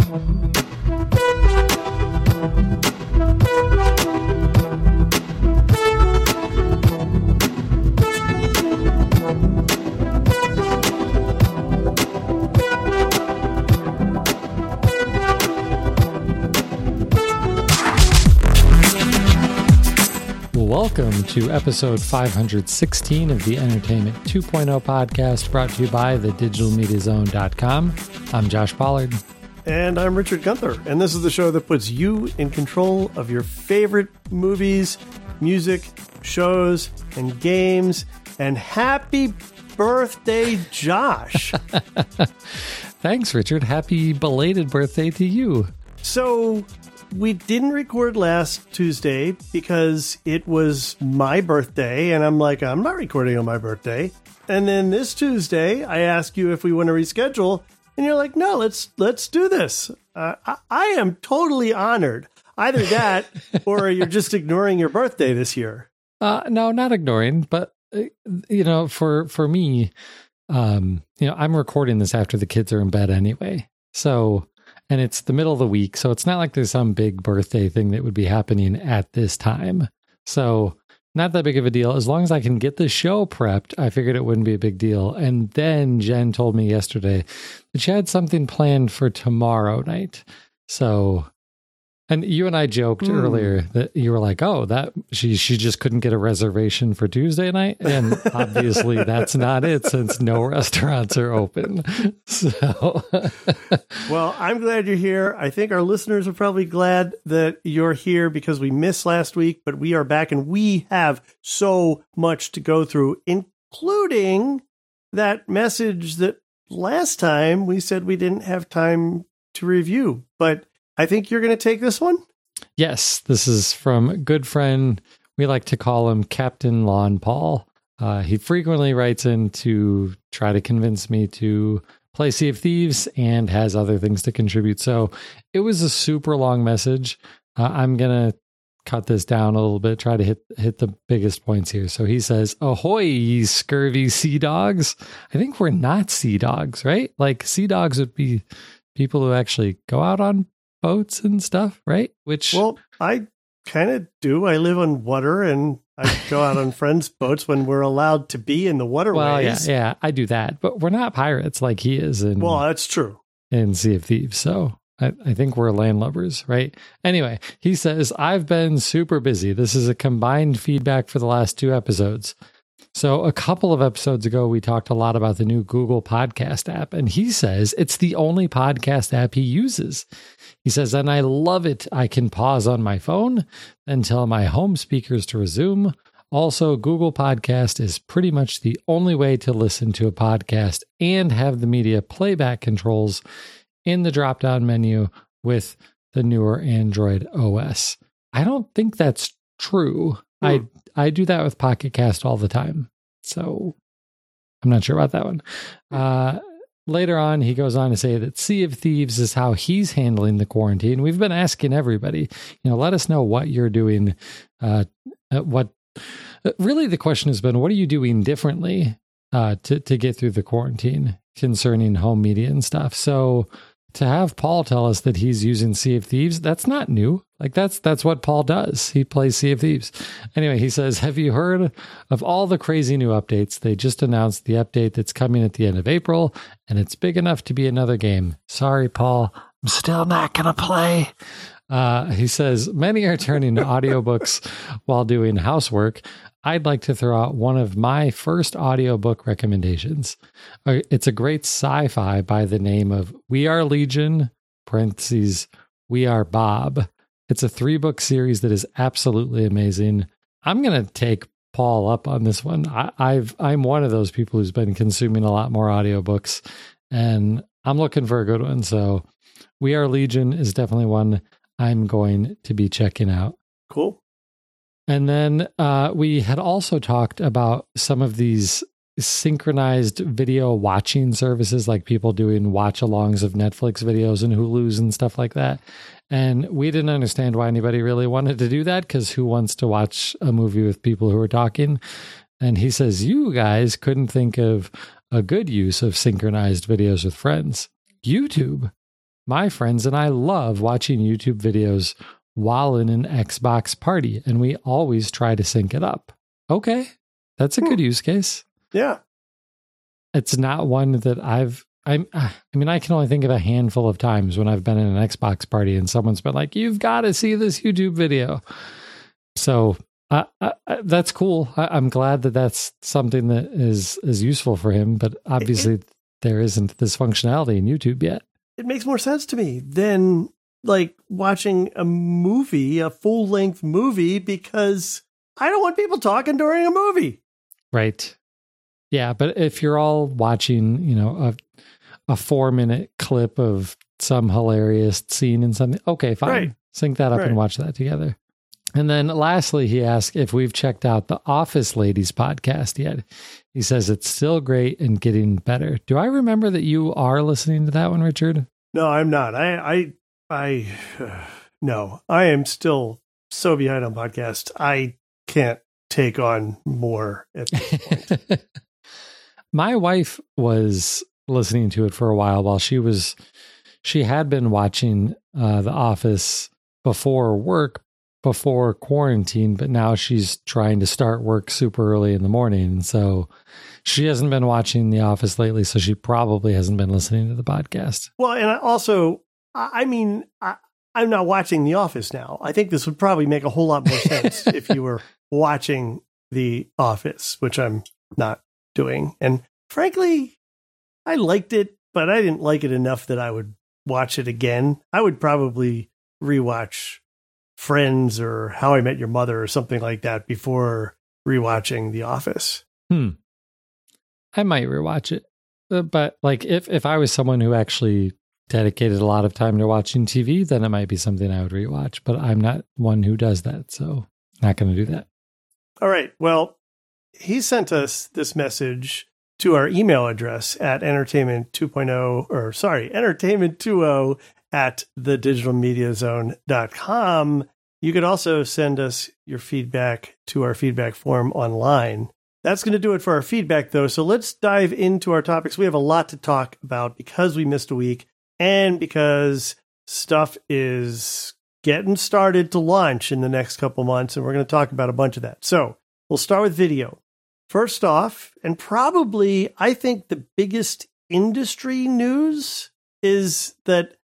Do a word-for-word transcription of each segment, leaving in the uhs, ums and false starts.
Welcome to episode five hundred sixteen of the Entertainment two point oh podcast, brought to you by the digital media zone dot com. I'm Josh Pollard. And I'm Richard Gunther. And this is the show that puts you in control of your favorite movies, music, shows, and games. And happy birthday, Josh. Thanks, Richard. Happy belated birthday to you. So we didn't record last Tuesday because it was my birthday, and I'm like, I'm not recording on my birthday. And then this Tuesday, I asked you if we want to reschedule, and you're like, no, let's let's do this. Uh, I, I am totally honored. Either that, or you're just ignoring your birthday this year. Uh, no, not ignoring, but uh, you know, for for me, um, you know, I'm recording this after the kids are in bed anyway, so. And it's the middle of the week, so it's not like there's some big birthday thing that would be happening at this time. So not that big of a deal. As long as I can get the show prepped, I figured it wouldn't be a big deal. And then Jen told me yesterday that she had something planned for tomorrow night. So, and you and I joked mm. earlier that you were like, oh, that she she just couldn't get a reservation for Tuesday night. And obviously that's not it, since no restaurants are open. So, well, I'm glad you're here. I think our listeners are probably glad that you're here because we missed last week, but we are back and we have so much to go through, including that message that last time we said we didn't have time to review, but I think you're going to take this one? Yes, this is from a good friend. We like to call him Captain Lawn Paul. Uh, he frequently writes in to try to convince me to play Sea of Thieves and has other things to contribute. So it was a super long message. Uh, I'm going to cut this down a little bit, try to hit hit the biggest points here. So he says, ahoy, ye scurvy sea dogs. I think we're not sea dogs, right? Like sea dogs would be people who actually go out on boats and stuff, right? Which, well, I kind of do. I live on water, and I go out on friends' boats when we're allowed to be in the waterways. Well, yeah, yeah, I do that, but we're not pirates like he is. In, well, that's true. In Sea of Thieves, so I, I think we're landlubbers, right? Anyway, he says, I've been super busy. This is a combined feedback for the last two episodes. So a couple of episodes ago, we talked a lot about the new Google Podcast app, and he says it's the only podcast app he uses. He says, and I love it. I can pause on my phone, then tell my home speakers to resume. Also, Google Podcast is pretty much the only way to listen to a podcast and have the media playback controls in the drop-down menu with the newer Android O S. I don't think that's true. Hmm. I I do that with Pocket Cast all the time, so I'm not sure about that one. Uh, later on, he goes on to say that Sea of Thieves is how he's handling the quarantine. We've been asking everybody, you know, let us know what you're doing. Uh, what really the question has been, what are you doing differently uh, to to get through the quarantine concerning home media and stuff? So to have Paul tell us that he's using Sea of Thieves, that's not new. Like that's that's what Paul does. He plays Sea of Thieves. Anyway, he says, have you heard of all the crazy new updates? They just announced the update that's coming at the end of April, and it's big enough to be another game. Sorry, Paul. I'm still not going to play. Uh, he says, many are turning to audiobooks while doing housework. I'd like to throw out one of my first audiobook recommendations. Uh, it's a great sci-fi by the name of We Are Legion, parentheses, We Are Bob. It's a three-book series that is absolutely amazing. I'm going to take Paul up on this one. I, I've, I'm one of those people who's been consuming a lot more audiobooks, and I'm looking for a good one. So We Are Legion is definitely one I'm going to be checking out. Cool. And then uh, we had also talked about some of these synchronized video watching services, like people doing watch-alongs of Netflix videos and Hulu's and stuff like that. And we didn't understand why anybody really wanted to do that, because who wants to watch a movie with people who are talking? And he says, you guys couldn't think of a good use of synchronized videos with friends. YouTube. My friends and I love watching YouTube videos while in an Xbox party, and we always try to sync it up. Okay, that's a hmm. good use case. Yeah. It's not one that I've, I'm, I mean, I can only think of a handful of times when I've been in an Xbox party and someone's been like, you've got to see this YouTube video. So uh, uh, that's cool. I, I'm glad that that's something that is, is useful for him, but obviously it, it, there isn't this functionality in YouTube yet. It makes more sense to me than like watching a movie, a full length movie, because I don't want people talking during a movie. Right. Yeah. But if you're all watching, you know, a, a four minute clip of some hilarious scene in something, okay, fine. Right. Sync that up right. and watch that together. And then lastly, he asked if we've checked out the Office Ladies podcast yet. He says it's still great and getting better. Do I remember that you are listening to that one, Richard? No, I'm not. I, I, I, uh, no, I am still so behind on podcasts. I can't take on more at this point. My wife was listening to it for a while while she was, she had been watching uh, The Office before work, before quarantine, but now she's trying to start work super early in the morning. So she hasn't been watching The Office lately, so she probably hasn't been listening to the podcast. Well, and I also, I mean, I, I'm not watching The Office now. I think this would probably make a whole lot more sense if you were watching The Office, which I'm not doing. And frankly, I liked it, but I didn't like it enough that I would watch it again. I would probably rewatch Friends or How I Met Your Mother or something like that before rewatching The Office. Hmm. I might rewatch it. Uh, but like if, if I was someone who actually dedicated a lot of time to watching T V, then it might be something I would rewatch. But I'm not one who does that, so not going to do that. All right. Well, he sent us this message to our email address at entertainment two point oh, or sorry, entertainment twenty at the digital media zone dot com. You could also send us your feedback to our feedback form online. That's going to do it for our feedback, though. So let's dive into our topics. We have a lot to talk about because we missed a week and because stuff is getting started to launch in the next couple months, and we're going to talk about a bunch of that. So we'll start with video. First off, and probably I think the biggest industry news is that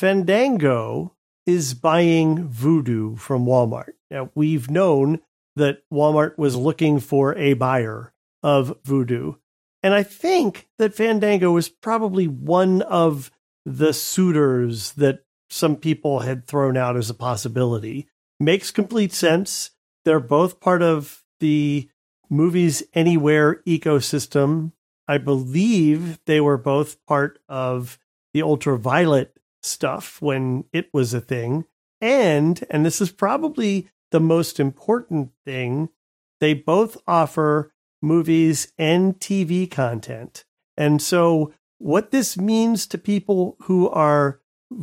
Fandango is buying Vudu from Walmart. Now, we've known that Walmart was looking for a buyer of Vudu. And I think that Fandango was probably one of the suitors that some people had thrown out as a possibility. Makes complete sense. They're both part of the Movies Anywhere ecosystem. I believe they were both part of the Ultraviolet stuff when it was a thing. And, and this is probably the most important thing, they both offer movies and T V content. And so what this means to people who are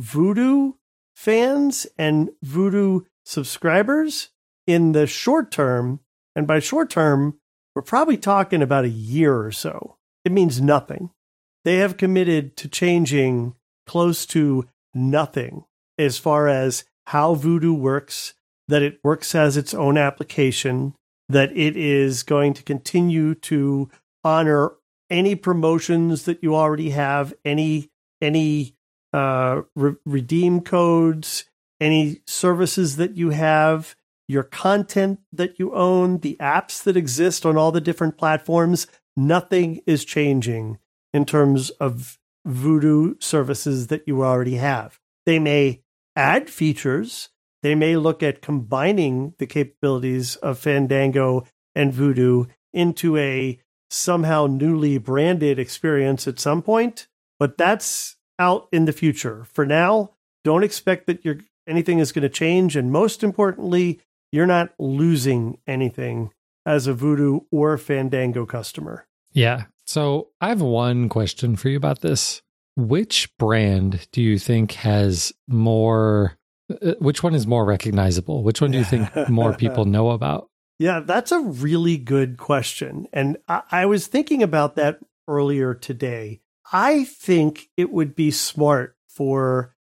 Vudu fans and Vudu subscribers in the short term, and by short term, we're probably talking about a year or so. It means nothing. They have committed to changing close to nothing as far as how Vudu works, that it works as its own application, that it is going to continue to honor any promotions that you already have, any any uh, re- redeem codes, any services that you have, your content that you own, the apps that exist on all the different platforms. Nothing is changing in terms of Vudu services that you already have. They may add features. They may look at combining the capabilities of Fandango and Vudu into a somehow newly branded experience at some point, but that's out in the future. For now, don't expect that you're, anything is going to change, and most importantly, you're not losing anything as a Vudu or Fandango customer. Yeah. So I have one question for you about this. Which brand do you think has more, uh, which one is more recognizable? Which one do you think more people know about? Yeah, that's a really good question. And I, I was thinking about that earlier today. I think it would be smart for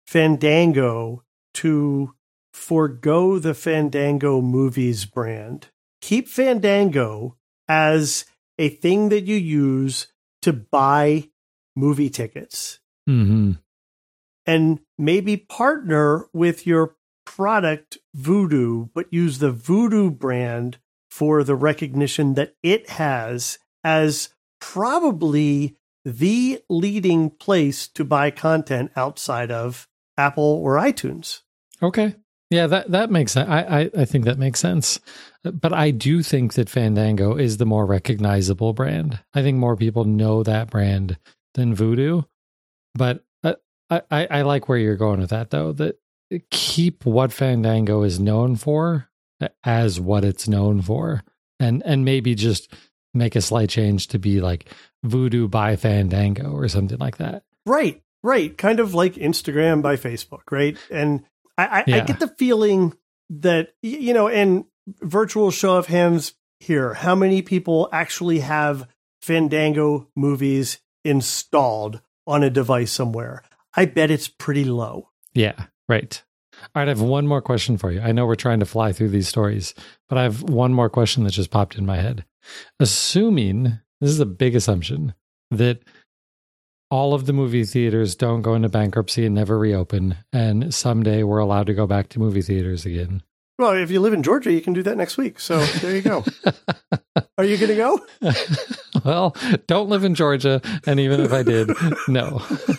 Fandango to forego the Fandango Movies brand. Keep Fandango as a thing that you use to buy movie tickets. Mm-hmm. And maybe partner with your product Vudu, but use the Vudu brand for the recognition that it has as probably the leading place to buy content outside of Apple or iTunes. Okay. Yeah, that, that makes sense. I, I, I think that makes sense. But I do think that Fandango is the more recognizable brand. I think more people know that brand than Vudu. But I, I, I like where you're going with that, though, that keep what Fandango is known for as what it's known for. And, and maybe just make a slight change to be like Vudu by Fandango or something like that. Right, right. Kind of like Instagram by Facebook, right? And I, I, yeah. I get the feeling that, you know, and virtual show of hands here, how many people actually have Fandango movies installed on a device somewhere? I bet it's pretty low. Yeah, right. All right, I have one more question for you. I know we're trying to fly through these stories, but I have one more question that just popped in my head. Assuming, this is a big assumption, that all of the movie theaters don't go into bankruptcy and never reopen, and someday we're allowed to go back to movie theaters again. Well, if you live in Georgia, you can do that next week. So there you go. Are you going to go? Well, don't live in Georgia. And even if I did, no.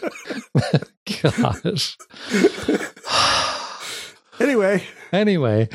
Gosh. Anyway. Anyway,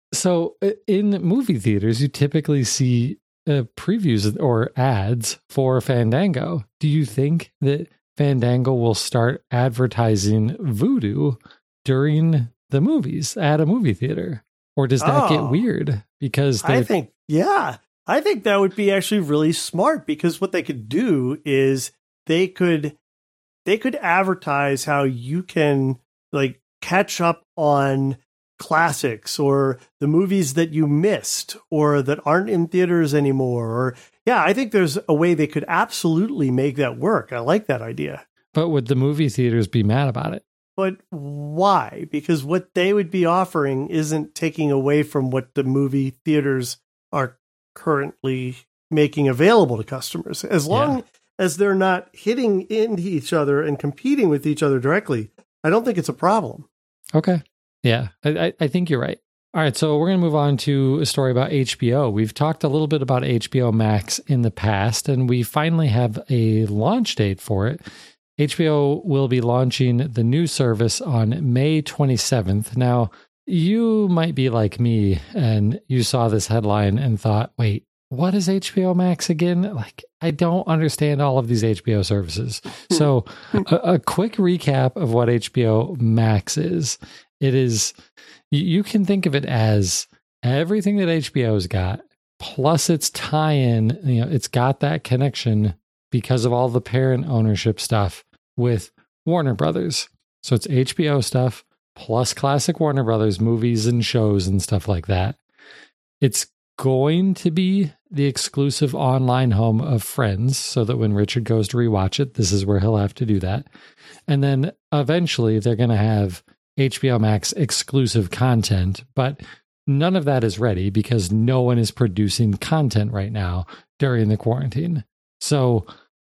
so in movie theaters, you typically see uh, previews or ads for Fandango. Do you think that Fandango will start advertising Vudu during the movies at a movie theater? Or does that oh, get weird? Because I think, yeah, I think that would be actually really smart, because what they could do is they could they could advertise how you can like catch up on classics or the movies that you missed or that aren't in theaters anymore. Or yeah, I think there's a way they could absolutely make that work. I like that idea. But would the movie theaters be mad about it? But why? Because what they would be offering isn't taking away from what the movie theaters are currently making available to customers. As long yeah. as they're not hitting into each other and competing with each other directly, I don't think it's a problem. Okay. Yeah, I, I think you're right. All right, so we're going to move on to a story about H B O. We've talked a little bit about H B O Max in the past, and we finally have a launch date for it. H B O will be launching the new service on May twenty-seventh. Now, you might be like me, and you saw this headline and thought, wait, what is H B O Max again? Like, I don't understand all of these H B O services. So a, a quick recap of what H B O Max is. It is, you can think of it as everything that H B O's got, plus its tie-in, you know, it's got that connection because of all the parent ownership stuff with Warner Brothers. So it's H B O stuff plus classic Warner Brothers movies and shows and stuff like that. It's going to be the exclusive online home of Friends, so that when Richard goes to rewatch it, this is where he'll have to do that. And then eventually they're going to have H B O Max exclusive content, but none of that is ready because no one is producing content right now during the quarantine. So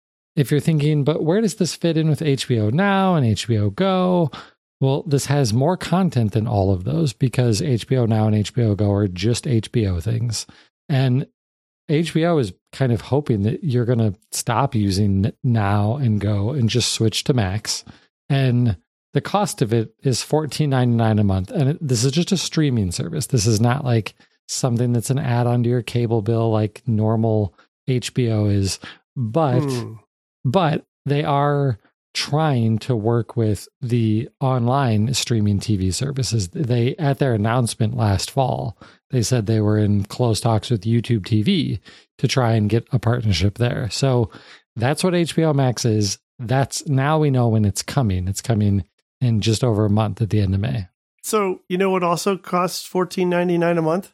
if you're thinking, but where does this fit in with H B O Now and H B O Go? Well, this has more content than all of those because H B O Now and H B O Go are just H B O things. And H B O is kind of hoping that you're going to stop using Now and Go and just switch to Max. And the cost of it is fourteen ninety-nine a month. And it, this is just a streaming service. This is not like something that's an add-on to your cable bill like normal H B O is. But, mm. but they are trying to work with the online streaming T V services. They, at their announcement last fall, they said they were in close talks with YouTube T V to try and get a partnership there. So that's what H B O Max is. That's now we know when it's coming. It's coming in just over a month at the end of May. So you know what also costs fourteen ninety-nine a month?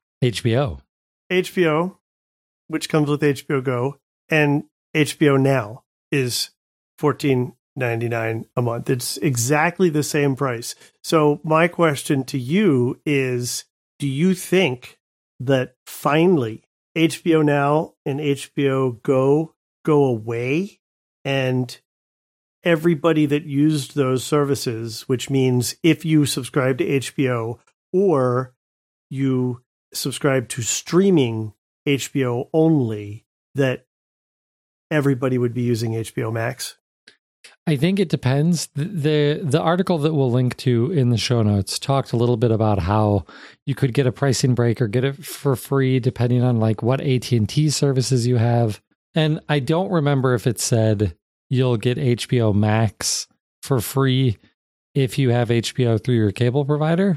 H B O. H B O, which comes with H B O Go, and H B O Now is fourteen ninety-nine a month. It's exactly the same price. So my question to you is, do you think that finally H B O Now and H B O Go go away, and everybody that used those services, which means if you subscribe to H B O or you subscribe to streaming H B O only, that everybody would be using H B O Max? I think it depends. The, the the article that we'll link to in the show notes talked a little bit about how you could get a pricing break or get it for free depending on like what A T and T services you have. And I don't remember if it said you'll get H B O Max for free if you have H B O through your cable provider.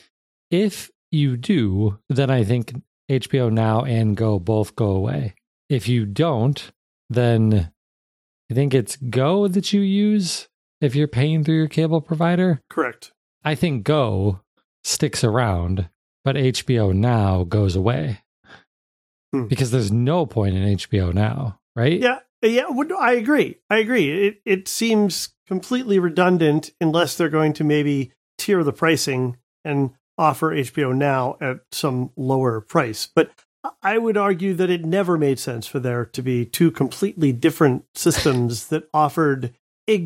If you do, then I think H B O Now and Go both go away. If you don't, then I think it's Go that you use if you're paying through your cable provider. Correct. I think Go sticks around, but H B O Now goes away. Hmm. Because there's no point in H B O Now, right? Yeah, yeah, I agree. I agree. It it seems completely redundant unless they're going to maybe tier the pricing and offer H B O Now at some lower price. But I would argue that it never made sense for there to be two completely different systems that offered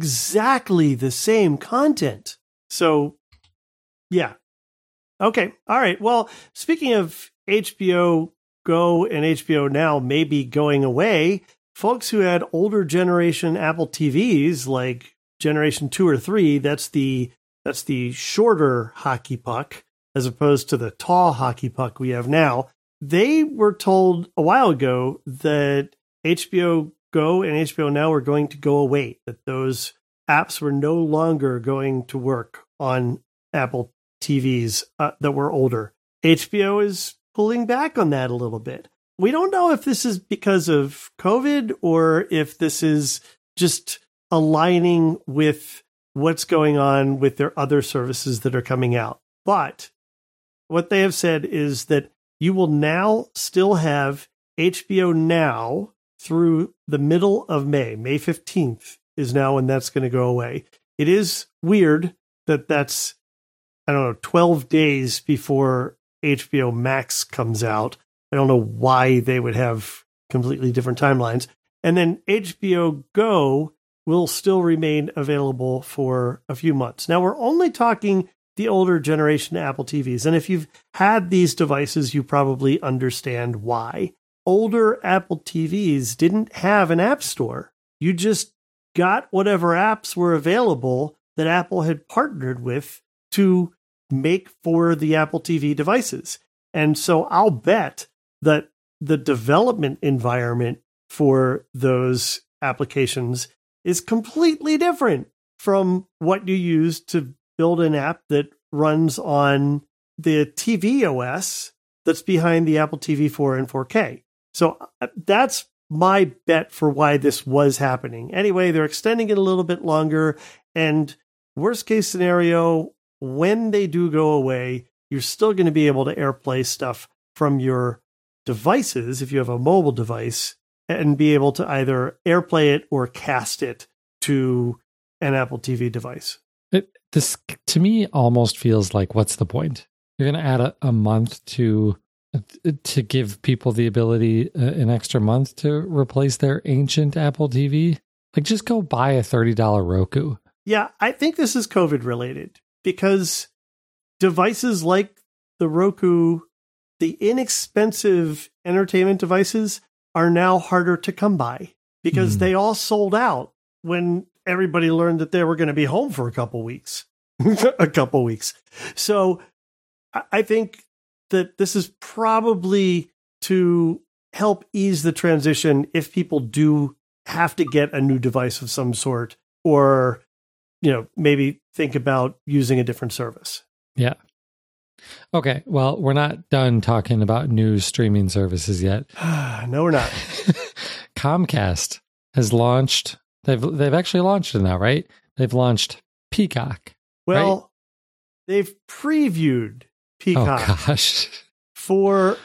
exactly the same content. So, yeah. Okay. All right. Well, speaking of H B O Go and H B O Now maybe going away, folks who had older generation Apple T Vs, like generation two or three, that's the that's the shorter hockey puck, as opposed to the tall hockey puck we have now. They were told a while ago that H B O Go and H B O Now were going to go away, that those apps were no longer going to work on Apple T Vs uh, that were older. H B O is pulling back on that a little bit. We don't know if this is because of COVID or if this is just aligning with what's going on with their other services that are coming out. But what they have said is that you will now still have H B O Now through the middle of May. May fifteenth is now when that's going to go away. It is weird that that's, I don't know, twelve days before H B O Max comes out. I don't know why they would have completely different timelines. And then H B O Go will still remain available for a few months. Now, we're only talking the older generation Apple T Vs. And if you've had these devices, you probably understand why. Older Apple T Vs didn't have an app store. You just got whatever apps were available that Apple had partnered with to make for the Apple T V devices. And so I'll bet that the development environment for those applications is completely different from what you use to build an app that runs on the T V O S that's behind the Apple T V four and four K. So that's my bet for why this was happening. Anyway, they're extending it a little bit longer. And worst case scenario, when they do go away, you're still going to be able to AirPlay stuff from your devices if you have a mobile device and be able to either AirPlay it or cast it to an Apple T V device. It, this, to me, almost feels like, what's the point? You're going to add a, a month to to give people the ability, uh, an extra month to replace their ancient Apple T V? Like, just go buy a thirty dollars Roku. Yeah, I think this is COVID related because devices like the Roku, the inexpensive entertainment devices, are now harder to come by because mm. they all sold out when everybody learned that they were going to be home for a couple weeks, a couple weeks. So I think that this is probably to help ease the transition if people do have to get a new device of some sort, or, you know, maybe think about using a different service. Yeah. Okay. Well, we're not done talking about new streaming services yet. No, we're not. Comcast has launched. They've they've actually launched it now, right? They've launched Peacock. Well, right? They've previewed Peacock oh, gosh. for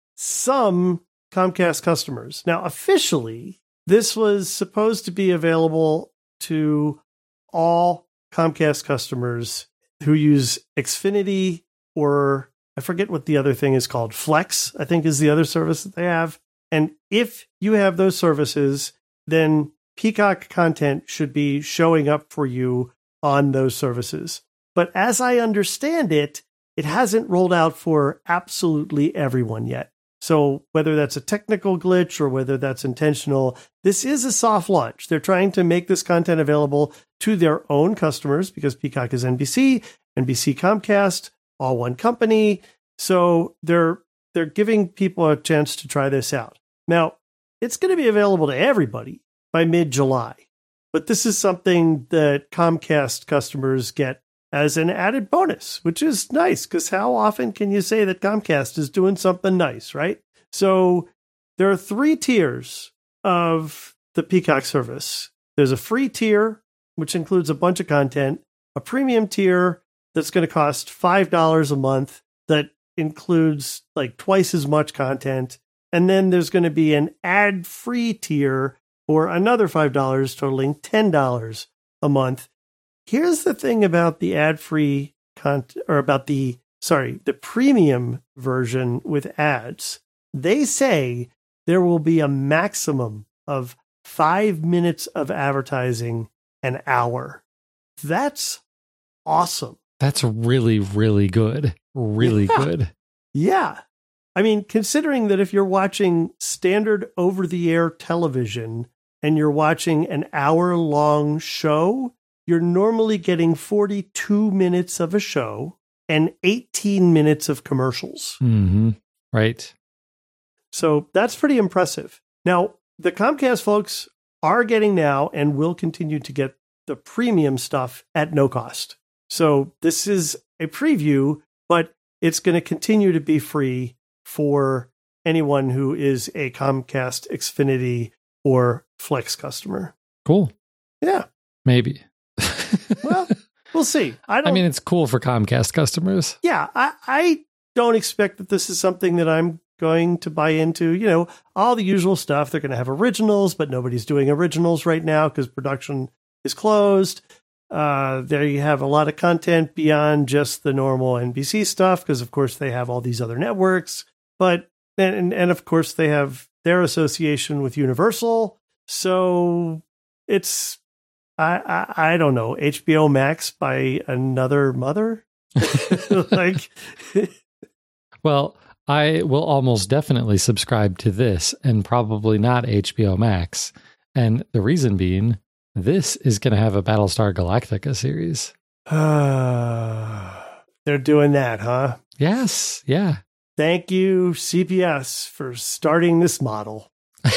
some Comcast customers. Now, officially, this was supposed to be available to all Comcast customers who use Xfinity, or I forget what the other thing is called. Flex, I think, is the other service that they have. And if you have those services, then Peacock content should be showing up for you on those services. But as I understand it, it hasn't rolled out for absolutely everyone yet. So whether that's a technical glitch or whether that's intentional, this is a soft launch. They're trying to make this content available to their own customers because Peacock is N B C, N B C Comcast, all one company. So they're they're giving people a chance to try this out. Now, it's going to be available to everybody by mid-July. But this is something that Comcast customers get as an added bonus, which is nice, because how often can you say that Comcast is doing something nice, right? So there are three tiers of the Peacock service. There's a free tier, which includes a bunch of content, a premium tier that's going to cost five dollars a month that includes like twice as much content, and then there's going to be an ad-free tier for another five dollars, totaling ten dollars a month. Here's the thing about the ad-free content, or about the, sorry, the premium version with ads. They say there will be a maximum of five minutes of advertising an hour. That's awesome. That's really, really good. Really yeah. good. Yeah. I mean, considering that if you're watching standard over-the-air television and you're watching an hour-long show, you're normally getting forty-two minutes of a show and eighteen minutes of commercials. Mm-hmm. Right. So that's pretty impressive. Now, the Comcast folks are getting now and will continue to get the premium stuff at no cost. So this is a preview, but it's going to continue to be free for anyone who is a Comcast, Xfinity, or Flex customer. Cool. Yeah. Maybe. Well, we'll see. I don't. I mean, it's cool for Comcast customers. Yeah, I, I don't expect that this is something that I'm going to buy into. You know, all the usual stuff. They're going to have originals, but nobody's doing originals right now because production is closed. Uh, there you have a lot of content beyond just the normal N B C stuff because, of course, they have all these other networks. But and and of course, they have their association with Universal. So it's. I, I I don't know, H B O Max by another mother? like, well, I will almost definitely subscribe to this and probably not H B O Max. And the reason being, this is going to have a Battlestar Galactica series. Uh, they're doing that, huh? Yes. Yeah. Thank you, C B S, for starting this model.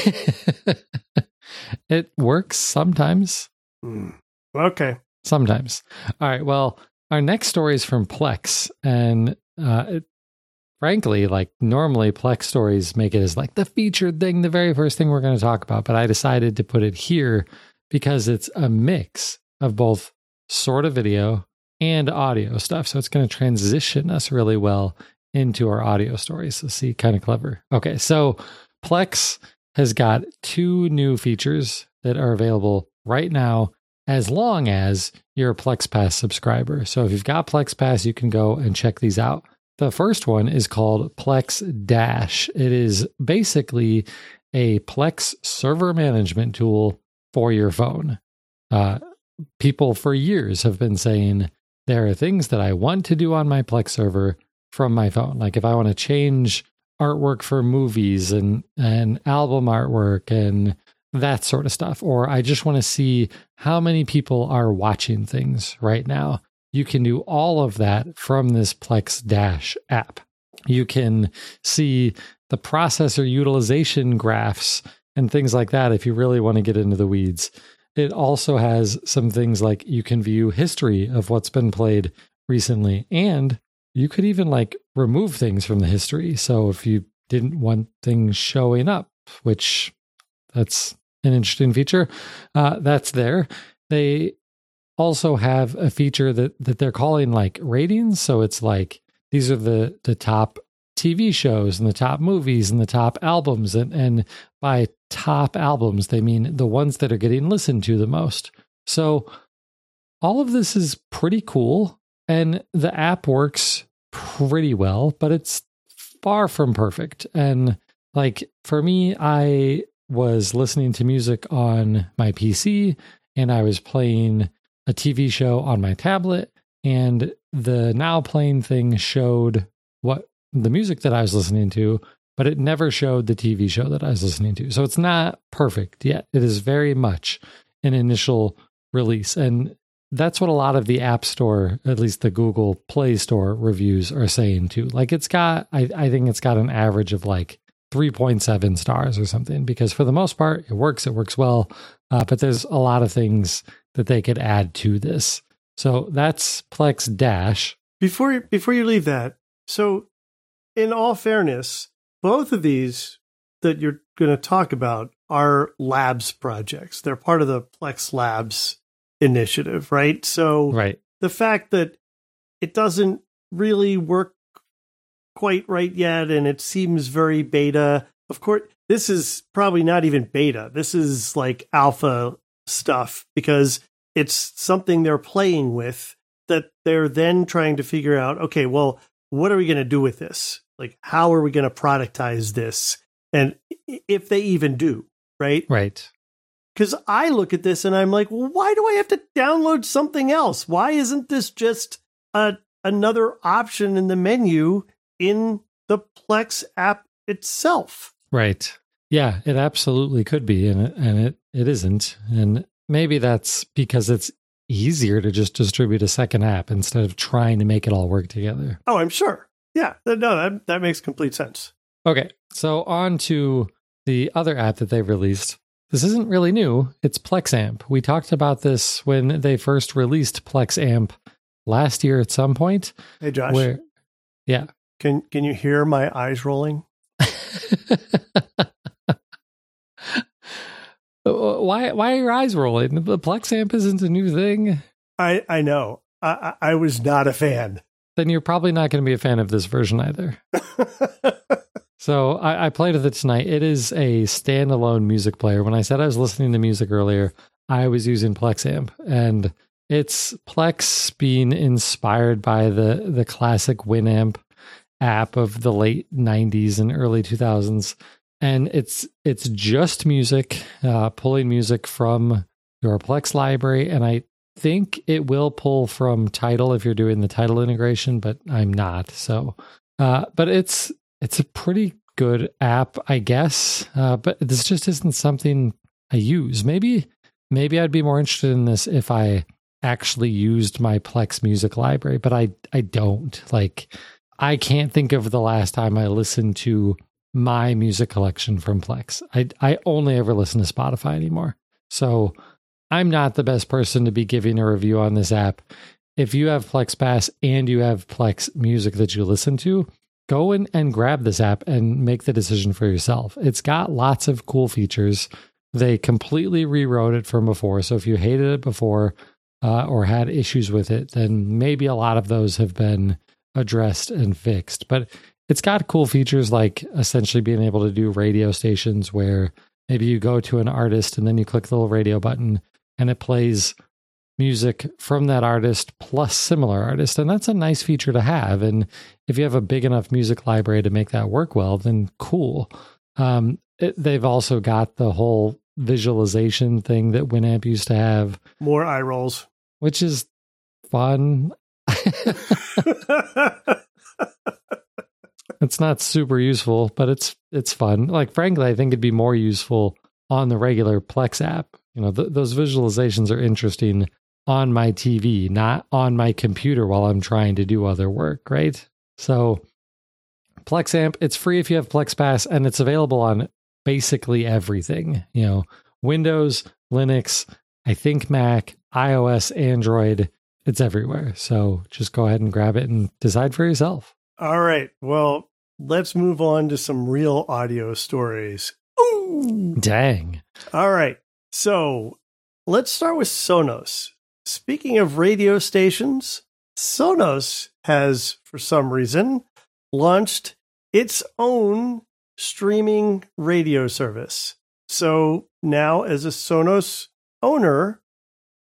It works sometimes. Mm. Okay. Sometimes. All right. Well, our next story is from Plex. And uh, it, frankly, like normally Plex stories make it as like the featured thing, the very first thing we're going to talk about. But I decided to put it here because it's a mix of both sort of video and audio stuff. So it's going to transition us really well into our audio stories. So see, kind of clever. Okay. So Plex has got two new features that are available right now, as long as you're a Plex Pass subscriber. So if you've got Plex Pass, you can go and check these out. The first one is called Plex Dash. It is basically a Plex server management tool for your phone. Uh, people for years have been saying there are things that I want to do on my Plex server from my phone. Like if I want to change artwork for movies and, and album artwork and that sort of stuff. Or I just want to see how many people are watching things right now. You can do all of that from this Plex Dash app. You can see the processor utilization graphs and things like that if you really want to get into the weeds. It also has some things like you can view history of what's been played recently, and you could even like remove things from the history. So if you didn't want things showing up, which that's an interesting feature, uh, that's there. They also have a feature that, that they're calling like ratings. So it's like, these are the, the top T V shows and the top movies and the top albums. And, and by top albums, they mean the ones that are getting listened to the most. So all of this is pretty cool, and the app works pretty well, but it's far from perfect. And like for me, I was listening to music on my P C and I was playing a T V show on my tablet, and the Now Playing thing showed what the music that I was listening to, but it never showed the T V show that I was listening to. So it's not perfect yet. It is very much an initial release. And that's what a lot of the App Store, at least the Google Play Store reviews are saying too. Like it's got, I, I think it's got an average of like three point seven stars or something, because for the most part, it works, it works well. Uh, but there's a lot of things that they could add to this. So that's Plex Dash. Before, before you leave that, so in all fairness, both of these that you're going to talk about are labs projects. They're part of the Plex Labs initiative, right? So right. The fact that it doesn't really work quite right yet, and it seems very beta. Of course, this is probably not even beta. This is like alpha stuff, because it's something they're playing with that they're then trying to figure out, okay, well, what are we going to do with this? Like, how are we going to productize this? And if they even do, right? Right. Because I look at this and I'm like, well, why do I have to download something else? Why isn't this just a, another option in the menu in the Plex app itself? Right. Yeah, it absolutely could be, and it, and it, it isn't. And maybe that's because it's easier to just distribute a second app instead of trying to make it all work together. Oh, I'm sure. Yeah, no, that, that makes complete sense. Okay, so on to the other app that they released. This isn't really new. It's PlexAmp. We talked about this when they first released PlexAmp last year at some point. Hey, Josh. Where, yeah. Can can you hear my eyes rolling? Why why are your eyes rolling? The PlexAmp isn't a new thing. I, I know. I, I was not a fan. Then you're probably not going to be a fan of this version either. So I, I played with it tonight. It is a standalone music player. When I said I was listening to music earlier, I was using PlexAmp, and it's Plex being inspired by the the classic Winamp app of the late nineties and early two thousands. And it's it's just music, uh, pulling music from your Plex library. And I think it will pull from Tidal if you're doing the Tidal integration, but I'm not. So, uh, but it's it's a pretty good app, I guess. Uh, but this just isn't something I use. Maybe maybe I'd be more interested in this if I actually used my Plex music library, but I I don't. Like, I can't think of the last time I listened to my music collection from Plex. I I only ever listen to Spotify anymore. So I'm not the best person to be giving a review on this app. If you have Plex Pass and you have Plex music that you listen to, go in and grab this app and make the decision for yourself. It's got lots of cool features. They completely rewrote it from before. So if you hated it before uh, or had issues with it, then maybe a lot of those have been addressed and fixed. But it's got cool features like essentially being able to do radio stations where maybe you go to an artist and then you click the little radio button and it plays music from that artist plus similar artists. And that's a nice feature to have. And if you have a big enough music library to make that work well, then cool. Um, it, they've also got the whole visualization thing that Winamp used to have. More eye rolls. Which is fun. It's not super useful, but it's it's fun. Like, frankly, I think it'd be more useful on the regular Plex app. You know, th- those visualizations are interesting on my T V, not on my computer while I'm trying to do other work, right? So PlexAmp, it's free if you have Plex Pass, and it's available on basically everything. You know, Windows, Linux, I think Mac, iOS, Android, it's everywhere. So just go ahead and grab it and decide for yourself. All right. Well, let's move on to some real audio stories. Ooh. Dang. All right. So let's start with Sonos. Speaking of radio stations, Sonos has, for some reason, launched its own streaming radio service. So now, as a Sonos owner,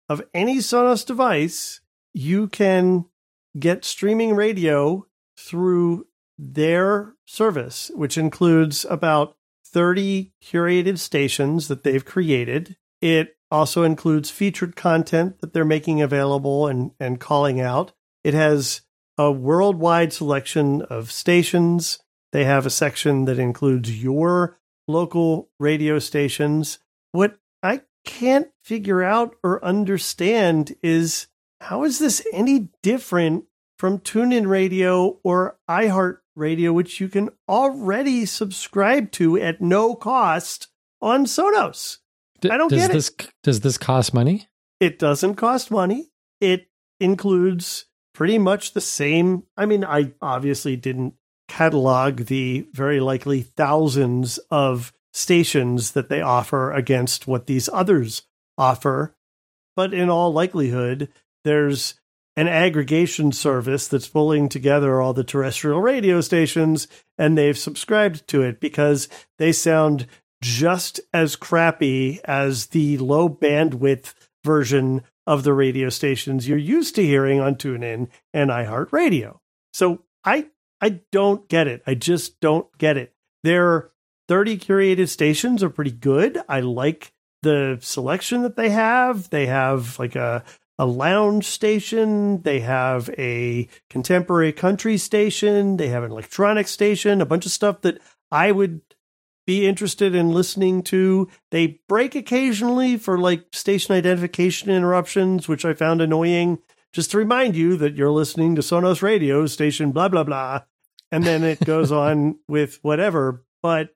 of any Sonos device, you can get streaming radio through their service, which includes about thirty curated stations that they've created. It also includes featured content that they're making available and, and calling out. It has a worldwide selection of stations. They have a section that includes your local radio stations. What I can't figure out or understand is, how is this any different from TuneIn Radio or iHeartRadio, which you can already subscribe to at no cost on Sonos? D- I don't does get this, it. Does this cost money? It doesn't cost money. It includes pretty much the same. I mean, I obviously didn't catalog the very likely thousands of stations that they offer against what these others offer. But in all likelihood, there's an aggregation service that's pulling together all the terrestrial radio stations, and they've subscribed to it because they sound just as crappy as the low bandwidth version of the radio stations you're used to hearing on TuneIn and iHeartRadio. So I I don't get it. I just don't get it. Their thirty curated stations are pretty good. I like the selection that they have. They have like a a lounge station. They have a contemporary country station. They have an electronic station, a bunch of stuff that I would be interested in listening to. They break occasionally for like station identification interruptions, which I found annoying. Just to remind you that you're listening to Sonos Radio station, blah, blah, blah. And then it goes on with whatever, but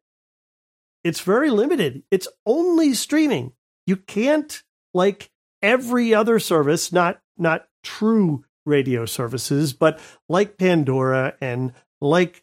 it's very limited. It's only streaming. You can't, like every other service, not, not true radio services, but like Pandora and like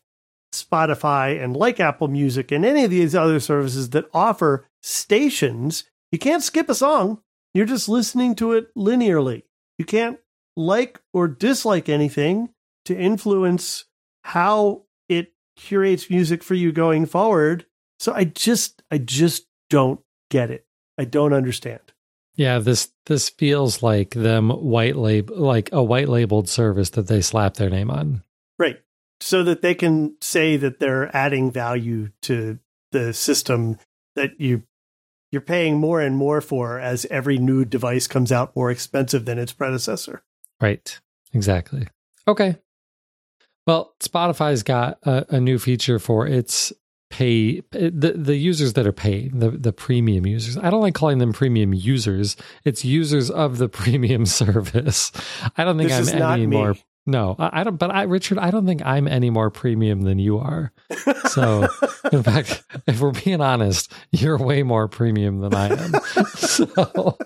Spotify and like Apple Music and any of these other services that offer stations, you can't skip a song. You're just listening to it linearly. You can't like or dislike anything to influence how it curates music for you going forward. So I just, I just don't get it. I don't understand. Yeah, this this feels like them white label, like a white labeled service that they slap their name on. Right. So that they can say that they're adding value to the system that you you're paying more and more for as every new device comes out more expensive than its predecessor. Right. Exactly. Okay. Well, Spotify's got a, a new feature for its pay the the users that are paying, the the premium users. I don't like calling them premium users. It's users of the premium service. I don't think this I'm any me. more. No, I, I don't. But I, Richard, I don't think I'm any more premium than you are. So, in fact, if we're being honest, you're way more premium than I am. So,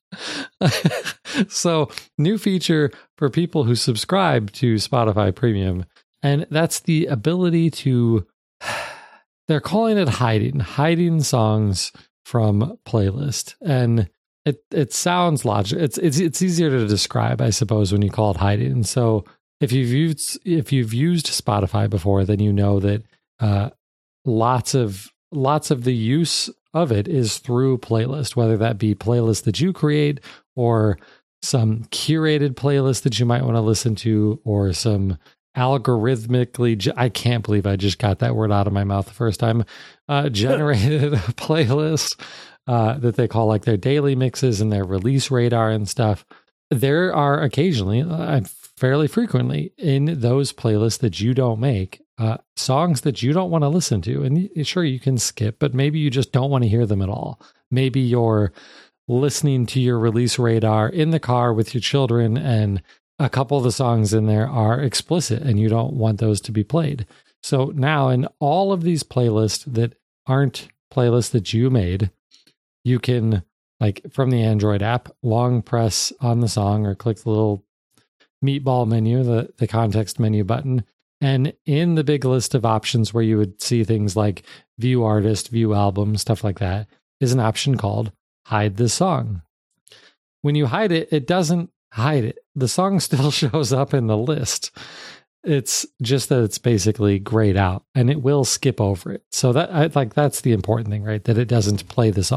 so new feature for people who subscribe to Spotify Premium, and that's the ability to. They're calling it hiding, hiding songs from playlist, and it it sounds logical. It's it's it's easier to describe, I suppose, when you call it hiding. So if you've used if you've used Spotify before, then you know that uh, lots of lots of the use of it is through playlist, whether that be playlists that you create or some curated playlist that you might want to listen to, or some algorithmically, I can't believe I just got that word out of my mouth the first time, uh, generated playlist uh, that they call like their daily mixes and their release radar and stuff. There are occasionally, uh, fairly frequently, in those playlists that you don't make, uh, songs that you don't want to listen to. And sure, you can skip, but maybe you just don't want to hear them at all. Maybe you're listening to your release radar in the car with your children, and a couple of the songs in there are explicit and you don't want those to be played. So now in all of these playlists that aren't playlists that you made, you can, like from the Android app, long press on the song or click the little meatball menu, the, the context menu button. And in the big list of options where you would see things like view artist, view album, stuff like that, is an option called hide this song. When you hide it, it doesn't hide it. The song still shows up in the list. It's just that it's basically grayed out, and it will skip over it. So that I like that's the important thing, right? That it doesn't play the song.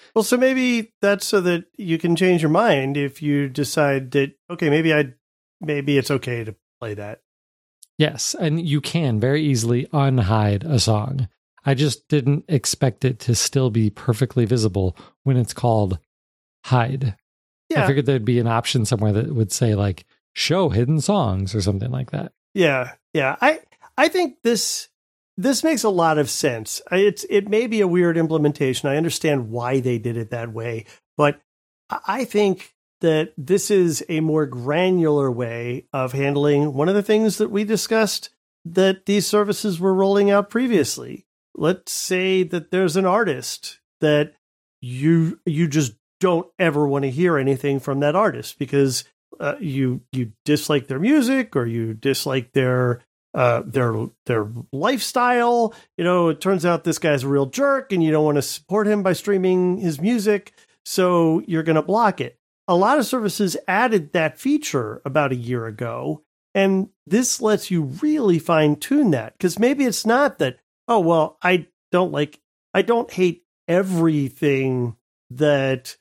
Well, so maybe that's so that you can change your mind if you decide that, okay, maybe I, maybe it's okay to play that. Yes, and you can very easily unhide a song. I just didn't expect it to still be perfectly visible when it's called hide. Yeah. I figured there'd be an option somewhere that would say like show hidden songs or something like that. Yeah. Yeah. I, I think this, this makes a lot of sense. It's, it may be a weird implementation. I understand why they did it that way, but I think that this is a more granular way of handling one of the things that we discussed that these services were rolling out previously. Let's say that there's an artist that you you just don't ever want to hear anything from that artist because uh, you you dislike their music or you dislike their uh, their their lifestyle. You know, it turns out this guy's a real jerk, and you don't want to support him by streaming his music, so you're going to block it. A lot of services added that feature about a year ago, and this lets you really fine tune that because maybe it's not that, oh, well, I don't like, I don't hate everything that,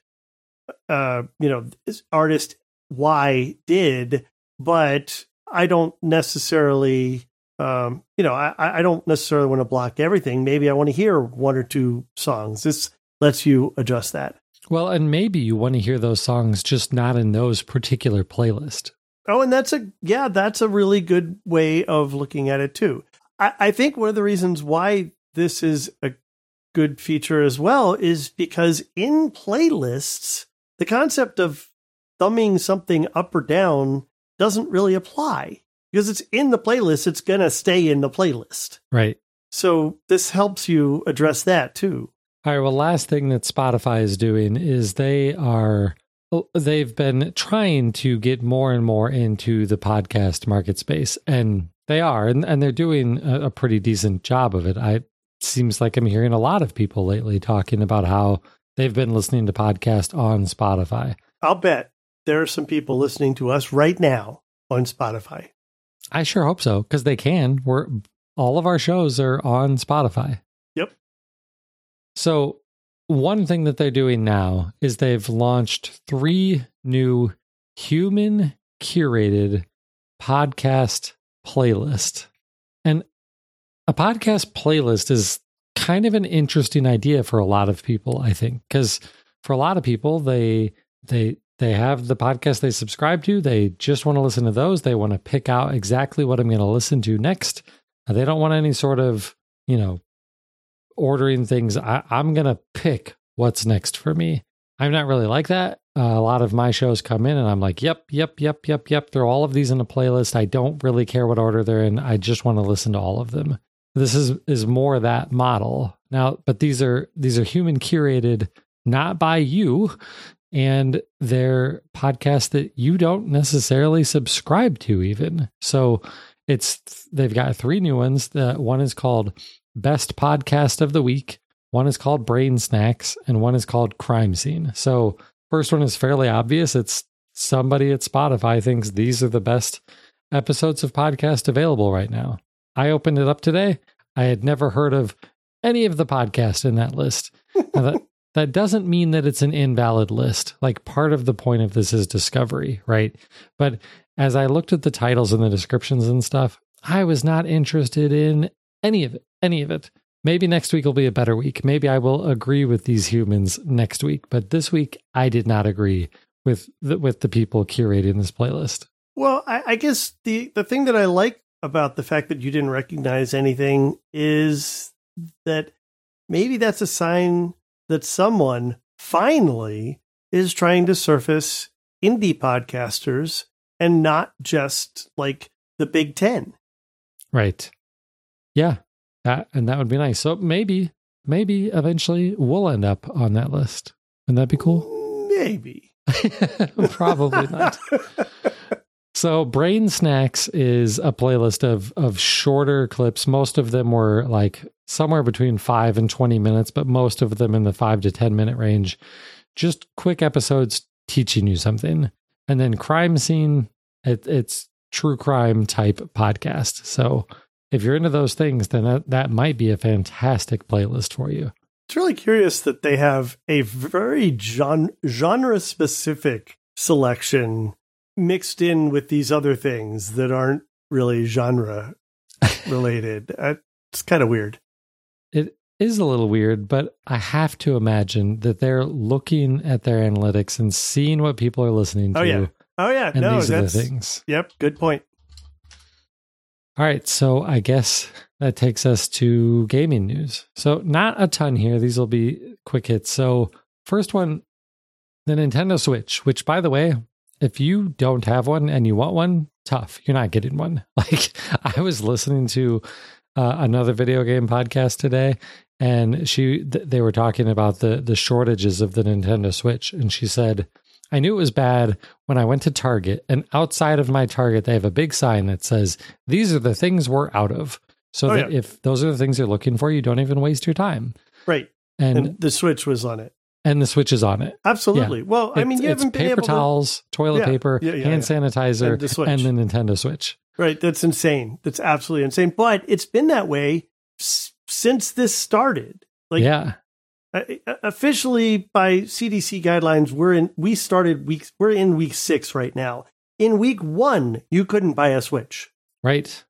uh, you know, this artist Y did, but I don't necessarily, um, you know, I, I don't necessarily want to block everything. Maybe I want to hear one or two songs. This lets you adjust that. Well, and maybe you want to hear those songs, just not in those particular playlists. Oh, and that's a, yeah, that's a really good way of looking at it too. I, I think one of the reasons why this is a good feature as well is because in playlists, the concept of thumbing something up or down doesn't really apply because it's in the playlist. It's going to stay in the playlist. Right. So this helps you address that too. All right. Well, last thing that Spotify is doing is they are, they've been trying to get more and more into the podcast market space, and they are, and, and they're doing a, a pretty decent job of it. I it seems like I'm hearing a lot of people lately talking about how they've been listening to podcasts on Spotify. I'll bet there are some people listening to us right now on Spotify. I sure hope so, because they can. We're all of our shows are on Spotify. Yep. So one thing that they're doing now is they've launched three new human curated podcast playlists. And a podcast playlist is kind of an interesting idea for a lot of people, I think, because for a lot of people, they they they have the podcast they subscribe to. They just want to listen to those. They want to pick out exactly what I'm going to listen to next. They don't want any sort of, you know, ordering things. I, I'm going to pick what's next for me. I'm not really like that. Uh, a lot of my shows come in and I'm like, yep, yep, yep, yep, yep. Throw all of these in a playlist. I don't really care what order they're in. I just want to listen to all of them. This is is more that model. Now, but these are these are human curated, not by you, and they're podcasts that you don't necessarily subscribe to even. So it's they've got three new ones. The one is called Best Podcast of the Week. One is called Brain Snacks, and one is called Crime Scene. So first one is fairly obvious. It's somebody at Spotify thinks these are the best episodes of podcast available right now. I opened it up today. I had never heard of any of the podcasts in that list. Now that, that doesn't mean that it's an invalid list. Like, part of the point of this is discovery, right? But as I looked at the titles and the descriptions and stuff, I was not interested in any of it, any of it. Maybe next week will be a better week. Maybe I will agree with these humans next week. But this week, I did not agree with the, with the people curating this playlist. Well, I, I guess the, the thing that I like about the fact that you didn't recognize anything is that maybe that's a sign that someone finally is trying to surface indie podcasters and not just like the Big Ten. Right. Yeah. That, and that would be nice. So maybe, maybe eventually we'll end up on that list. Wouldn't that be cool? Maybe. Probably not. So Brain Snacks is a playlist of of shorter clips. Most of them were like somewhere between five and twenty minutes, but most of them in the five to ten minute range. Just quick episodes teaching you something. And then Crime Scene, it, it's true crime type podcast. So if you're into those things, then that, that might be a fantastic playlist for you. It's really curious that they have a very gen- genre-specific selection mixed in with these other things that aren't really genre-related. It's kind of weird. It is a little weird, but I have to imagine that they're looking at their analytics and seeing what people are listening to. Oh, yeah. Oh, yeah. And no, these that's, are the things. Yep, good point. All right, so I guess that takes us to gaming news. So not a ton here. These will be quick hits. So first one, the Nintendo Switch, which, by the way, if you don't have one and you want one, tough. You're not getting one. Like, I was listening to uh, another video game podcast today, and she th- they were talking about the the shortages of the Nintendo Switch, and she said, I knew it was bad when I went to Target, and outside of my Target, they have a big sign that says, these are the things we're out of. So oh, that yeah. if those are the things you're looking for, you don't even waste your time. Right. And, and the Switch was on it. And the Switch is on it. Absolutely. Yeah. Well, I it's, mean, you it's haven't been paper able towels, to... toilet yeah, paper, yeah, yeah, hand yeah. sanitizer, and the, and the Nintendo Switch. Right. That's insane. That's absolutely insane. But it's been that way s- since this started. Like, yeah. Uh, officially, by C D C guidelines, we're in. We started week. We're in week six right now. In week one, you couldn't buy a Switch. Right.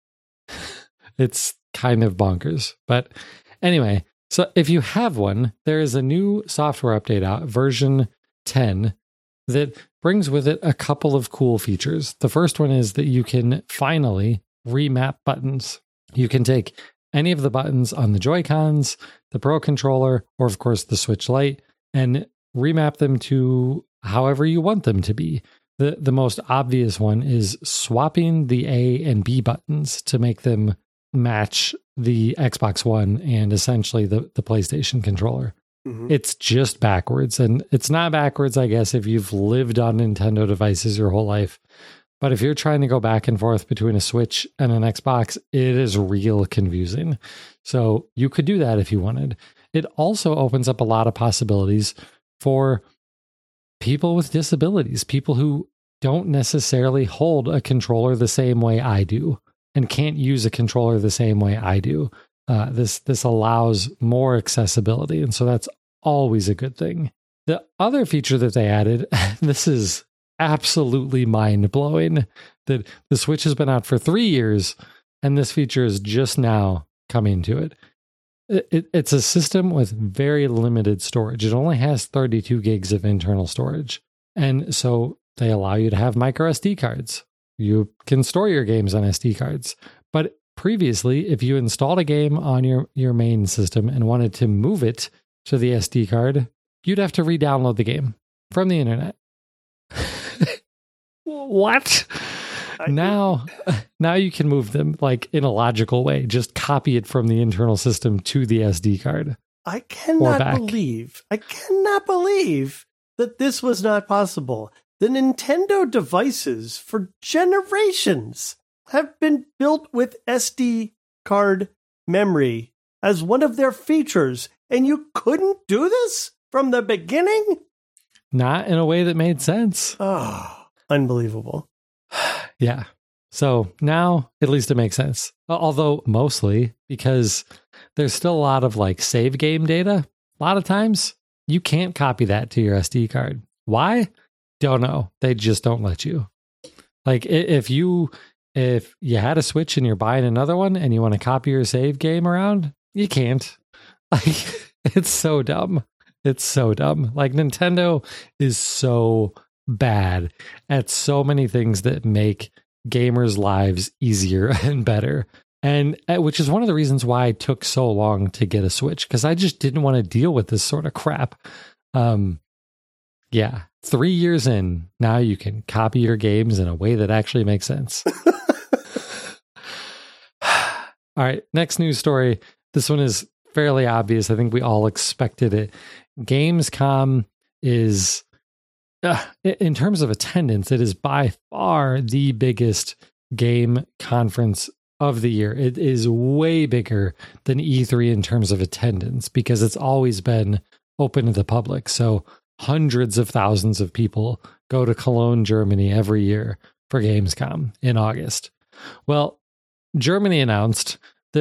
It's kind of bonkers, but anyway. So if you have one, there is a new software update out, version ten, that brings with it a couple of cool features. The first one is that you can finally remap buttons. You can take any of the buttons on the Joy-Cons, the Pro Controller, or of course the Switch Lite, and remap them to however you want them to be. The, the most obvious one is swapping the A and B buttons to make them match the Xbox One and essentially the, the PlayStation controller. Mm-hmm. It's just backwards. And it's not backwards, I guess, if you've lived on Nintendo devices your whole life. But if you're trying to go back and forth between a Switch and an Xbox, it is real confusing. So you could do that if you wanted. It also opens up a lot of possibilities for people with disabilities, people who don't necessarily hold a controller the same way I do and can't use a controller the same way I do. Uh, this this allows more accessibility, and so that's always a good thing. The other feature that they added, this is absolutely mind-blowing, that the Switch has been out for three years, and this feature is just now coming to it. It, it. It's a system with very limited storage. It only has thirty-two gigs of internal storage, and so they allow you to have micro S D cards. You can store your games on S D cards. But previously, if you installed a game on your, your main system and wanted to move it to the S D card, you'd have to re-download the game from the internet. What? Now, now you can move them like in a logical way. Just copy it from the internal system to the S D card. I cannot believe, I cannot believe that this was not possible. The Nintendo devices for generations have been built with S D card memory as one of their features, and you couldn't do this from the beginning? Not in a way that made sense. Oh, unbelievable. Yeah. So now at least it makes sense. Although mostly because there's still a lot of like save game data. A lot of times you can't copy that to your S D card. Why? Don't know. They just don't let you. Like if you if you had a Switch and you're buying another one and you want to copy your save game around, you can't. Like it's so dumb. It's so dumb. Like Nintendo is so bad at so many things that make gamers' lives easier and better. And which is one of the reasons why it took so long to get a Switch, because I just didn't want to deal with this sort of crap. Um, yeah. Three years in, now you can copy your games in a way that actually makes sense. All right, next news story. This one is fairly obvious. I think we all expected it. Gamescom is, uh, in terms of attendance, it is by far the biggest game conference of the year. It is way bigger than E three in terms of attendance because it's always been open to the public. So hundreds of thousands of people go to Cologne, Germany every year for Gamescom in August. Well, Germany announced that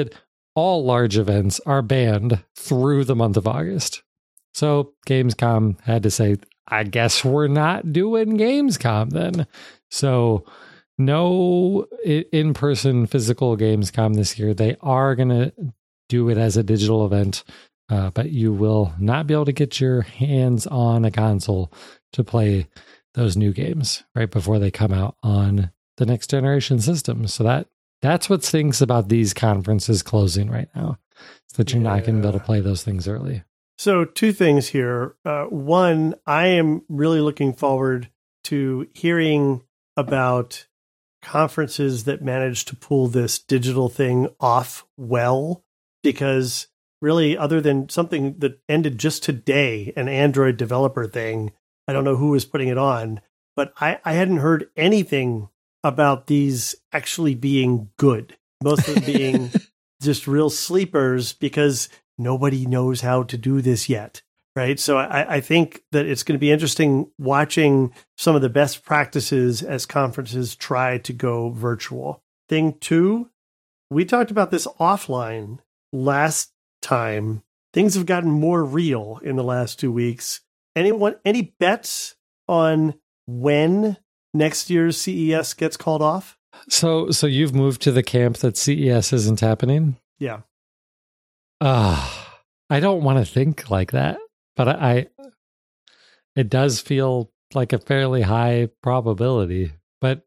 all large events are banned through the month of August. So Gamescom had to say, I guess we're not doing Gamescom then. So no in-person physical Gamescom this year. They are going to do it as a digital event, uh, but you will not be able to get your hands on a console to play those new games right before they come out on the next generation system. So that that's what stinks about these conferences closing right now, is that you're yeah. not going to be able to play those things early. So two things here. Uh, one, I am really looking forward to hearing about conferences that manage to pull this digital thing off well, because really, other than something that ended just today, an Android developer thing, I don't know who was putting it on, but I, I hadn't heard anything about these actually being good. Most of them being just real sleepers because nobody knows how to do this yet, right? So I, I think that it's going to be interesting watching some of the best practices as conferences try to go virtual. Thing two, we talked about this offline last time. Things have gotten more real in the last two weeks. Anyone, any bets on when next year's C E S gets called off? So, so you've moved to the camp that C E S isn't happening? Yeah. Ah, uh, I don't want to think like that, but I, I, it does feel like a fairly high probability. But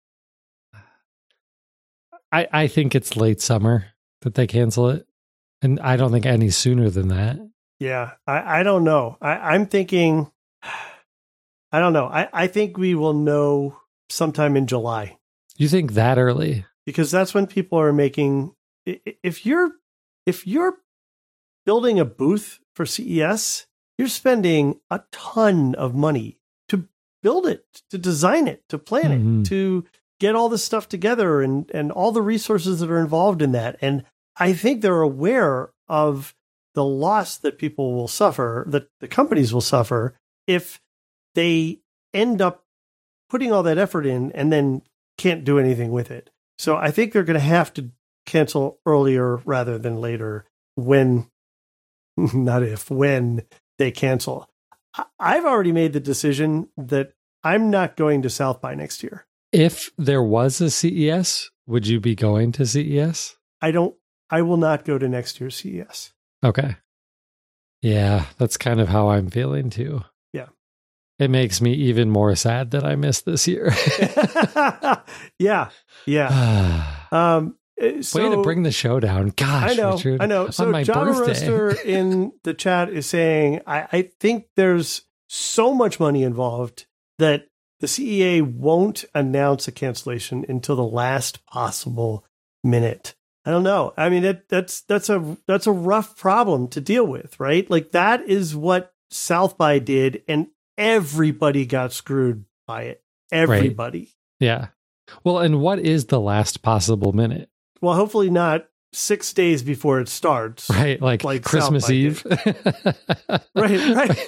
I, I think it's late summer that they cancel it, and I don't think any sooner than that. Yeah, I, I don't know. I, I'm thinking, I don't know. I, I think we will know sometime in July. You think that early? Because that's when people are making. If you're if you're building a booth for C E S, you're spending a ton of money to build it, to design it, to plan mm-hmm. it, to get all this stuff together, and and all the resources that are involved in that. And I think they're aware of the loss that people will suffer, that the companies will suffer, if they end up putting all that effort in and then can't do anything with it. So I think they're going to have to cancel earlier rather than later when, not if, when they cancel. I've already made the decision that I'm not going to South by next year. If there was a C E S, would you be going to C E S? I don't, I will not go to next year's C E S. Okay. Yeah, that's kind of how I'm feeling too. Yeah. It makes me even more sad that I missed this year. yeah. Yeah. um, so, Way to bring the show down. Gosh, I know. Richard, I know. So on my Java birthday. Roaster in the chat is saying, I, I think there's so much money involved that the C E A won't announce a cancellation until the last possible minute. I don't know. I mean, it, that's that's a that's a rough problem to deal with, right? Like that is what South by did, and everybody got screwed by it. Everybody. Right. Yeah. Well, and what is the last possible minute? Well, hopefully not six days before it starts. Right, like, like Christmas Eve. right, right.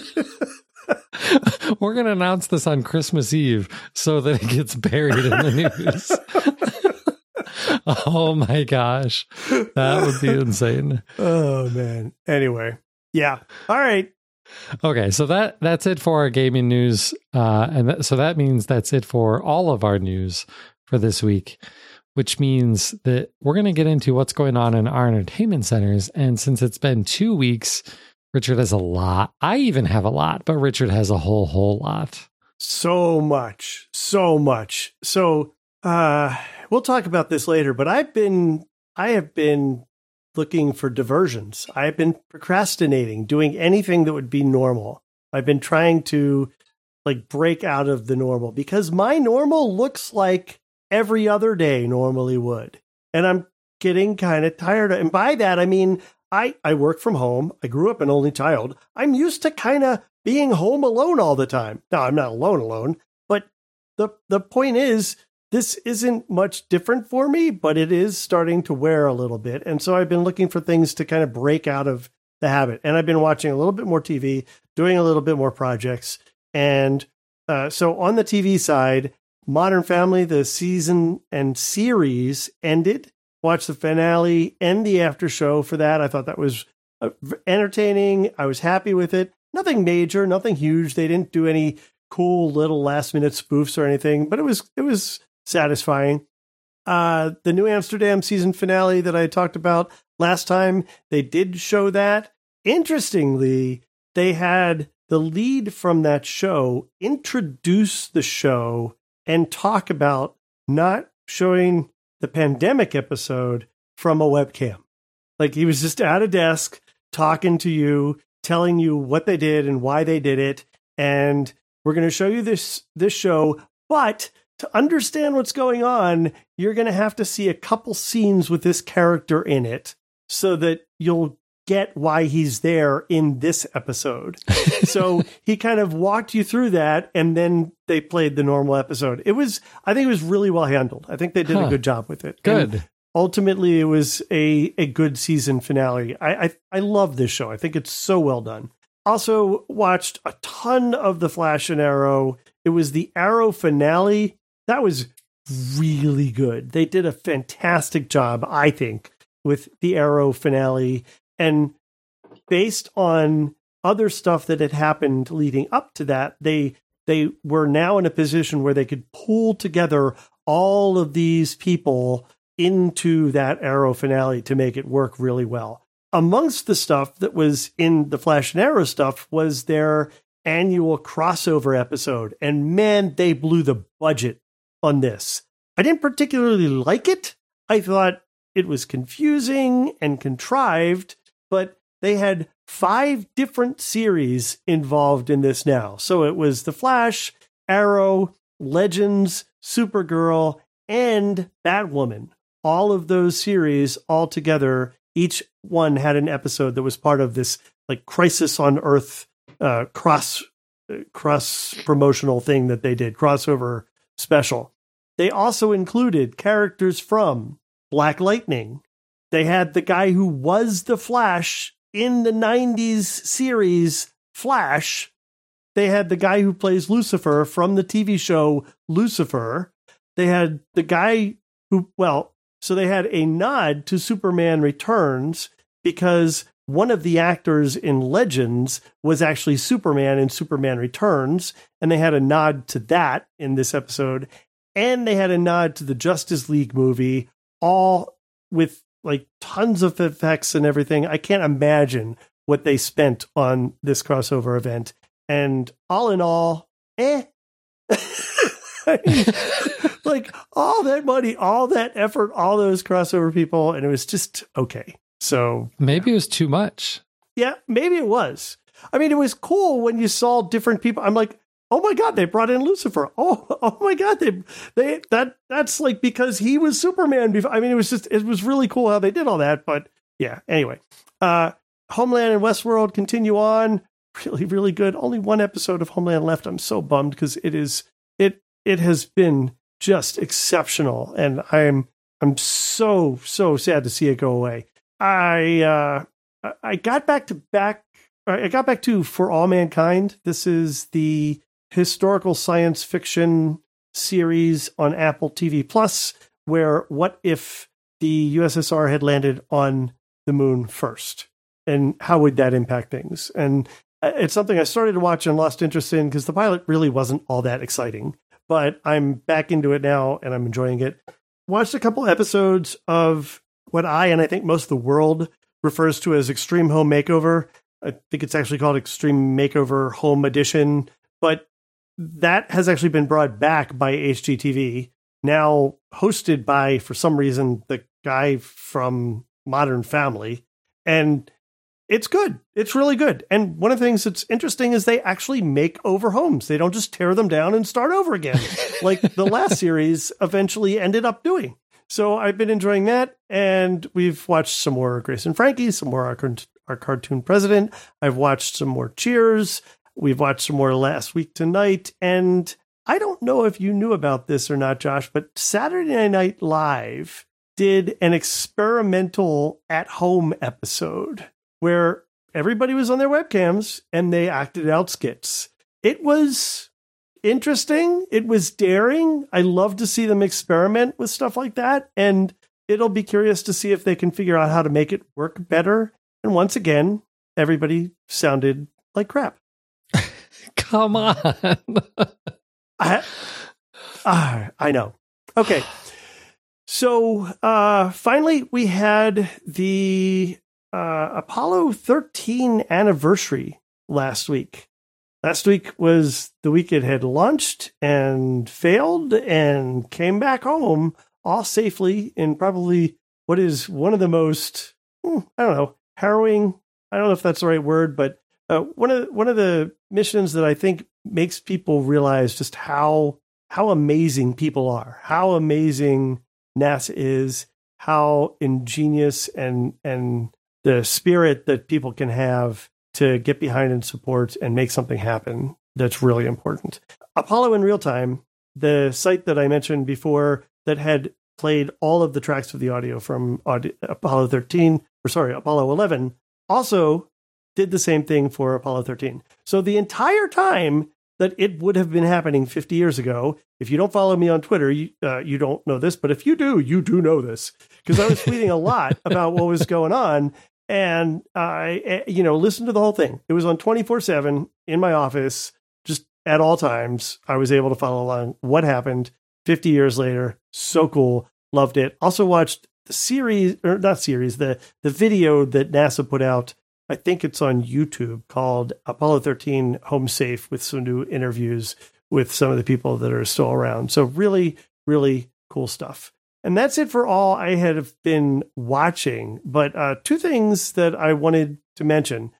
We're going to announce this on Christmas Eve so that it gets buried in the news. Oh my gosh. That would be insane. Oh man. Anyway. Yeah. All right. Okay, so that that's it for our gaming news. Uh, and th- so that means that's it for all of our news for this week, which means that we're going to get into what's going on in our entertainment centers. And since it's been two weeks, Richard has a lot. I even have a lot, but Richard has a whole, whole lot. So much, so much. So uh, we'll talk about this later, but I've been, I have been looking for diversions. I've been procrastinating, doing anything that would be normal. I've been trying to like break out of the normal because my normal looks like every other day normally would. And I'm getting kind of tired of, and by that, I mean, I, I work from home. I grew up an only child. I'm used to kind of being home alone all the time. Now, I'm not alone alone, but the the point is, this isn't much different for me, but it is starting to wear a little bit. And so I've been looking for things to kind of break out of the habit. And I've been watching a little bit more T V, doing a little bit more projects. And uh, so on the T V side, Modern Family, the season and series ended. watched the finale and the after show for that. I thought that was uh, entertaining. I was happy with it. Nothing major, nothing huge. They didn't do any cool little last minute spoofs or anything, but it was it was satisfying. Uh, the New Amsterdam season finale that I talked about last time, they did show that. Interestingly, they had the lead from that show introduce the show and talk about not showing the pandemic episode from a webcam. Like he was just at a desk talking to you, telling you what they did and why they did it. And we're going to show you this, this show, but to understand what's going on, you're going to have to see a couple scenes with this character in it so that you'll get why he's there in this episode. So he kind of walked you through that, and then they played the normal episode. It was, I think it was really well handled. I think they did huh. a good job with it. Good. And ultimately, it was a, a good season finale. I, I I love this show. I think it's so well done. Also watched a ton of The Flash and Arrow. It was the Arrow finale. That was really good. They did a fantastic job, I think, with the Arrow finale. And based on other stuff that had happened leading up to that, they they were now in a position where they could pull together all of these people into that Arrow finale to make it work really well. Amongst the stuff that was in the Flash and Arrow stuff was their annual crossover episode. And man, they blew the budget on this. I didn't particularly like it. I thought it was confusing and contrived, but they had five different series involved in this now. So it was The Flash, Arrow, Legends, Supergirl, and Batwoman. All of those series all together, each one had an episode that was part of this like Crisis on Earth uh, cross uh, cross promotional thing that they did, crossover special. They also included characters from Black Lightning. They had the guy who was the Flash in the nineties series Flash. They had the guy who plays Lucifer from the T V show Lucifer. They had the guy who, well, so they had a nod to Superman Returns because one of the actors in Legends was actually Superman in Superman Returns, and they had a nod to that in this episode. And they had a nod to the Justice League movie, all with like tons of effects and everything. I can't imagine what they spent on this crossover event. And all in all, eh. I mean, like all that money, all that effort, all those crossover people, and it was just okay. So maybe it was too much. Yeah, maybe it was. I mean, it was cool when you saw different people. I'm like, oh my God, they brought in Lucifer. Oh, oh my God, they they that that's like because he was Superman before. I mean, it was just it was really cool how they did all that. But yeah, anyway, uh, Homeland and Westworld continue on. Really, really good. Only one episode of Homeland left. I'm so bummed because it is it it has been just exceptional, and I'm I'm so so sad to see it go away. I uh, I got back to back. I got back to For All Mankind. This is the historical science fiction series on Apple T V Plus, where what if the U S S R had landed on the moon first, and how would that impact things? And it's something I started to watch and lost interest in because the pilot really wasn't all that exciting, but I'm back into it now and I'm enjoying it. Watched a couple episodes of what I, and I think most of the world refers to as Extreme Home Makeover. I think it's actually called Extreme Makeover Home Edition, but that has actually been brought back by H G T V, now hosted by, for some reason, the guy from Modern Family. And it's good. It's really good. And one of the things that's interesting is they actually make over homes. They don't just tear them down and start over again, like the last series eventually ended up doing. So I've been enjoying that. And we've watched some more Grace and Frankie, some more our, our Cartoon President. I've watched some more Cheers. We've watched some more Last Week Tonight. And I don't know if you knew about this or not, Josh, but Saturday Night Live did an experimental at-home episode where everybody was on their webcams and they acted out skits. It was interesting. It was daring. I love to see them experiment with stuff like that. And it'll be curious to see if they can figure out how to make it work better. And once again, everybody sounded like crap. Come on. I, uh, I know. Okay. So uh, finally, we had the uh, Apollo thirteen anniversary last week. Last week was the week it had launched and failed and came back home all safely in probably what is one of the most, I don't know, harrowing. I don't know if that's the right word, but uh, one of one of the missions that I think makes people realize just how how amazing people are, how amazing NASA is, how ingenious and and the spirit that people can have to get behind and support and make something happen. That's really important. Apollo in Real Time, the site that I mentioned before that had played all of the tracks of the audio from audio, Apollo thirteen, or sorry, Apollo eleven, also did the same thing for Apollo thirteen. So the entire time that it would have been happening fifty years ago, if you don't follow me on Twitter, you, uh, you don't know this, but if you do, you do know this, because I was tweeting a lot about what was going on. And I, you know, listened to the whole thing. It was on twenty-four seven in my office, just at all times. I was able to follow along what happened fifty years later. So cool. Loved it. Also watched the series, or not series, the, the video that NASA put out. I think it's on YouTube, called Apollo thirteen Home Safe, with some new interviews with some of the people that are still around. So really, really cool stuff. And that's it for all I had been watching. But uh, two things that I wanted to mention.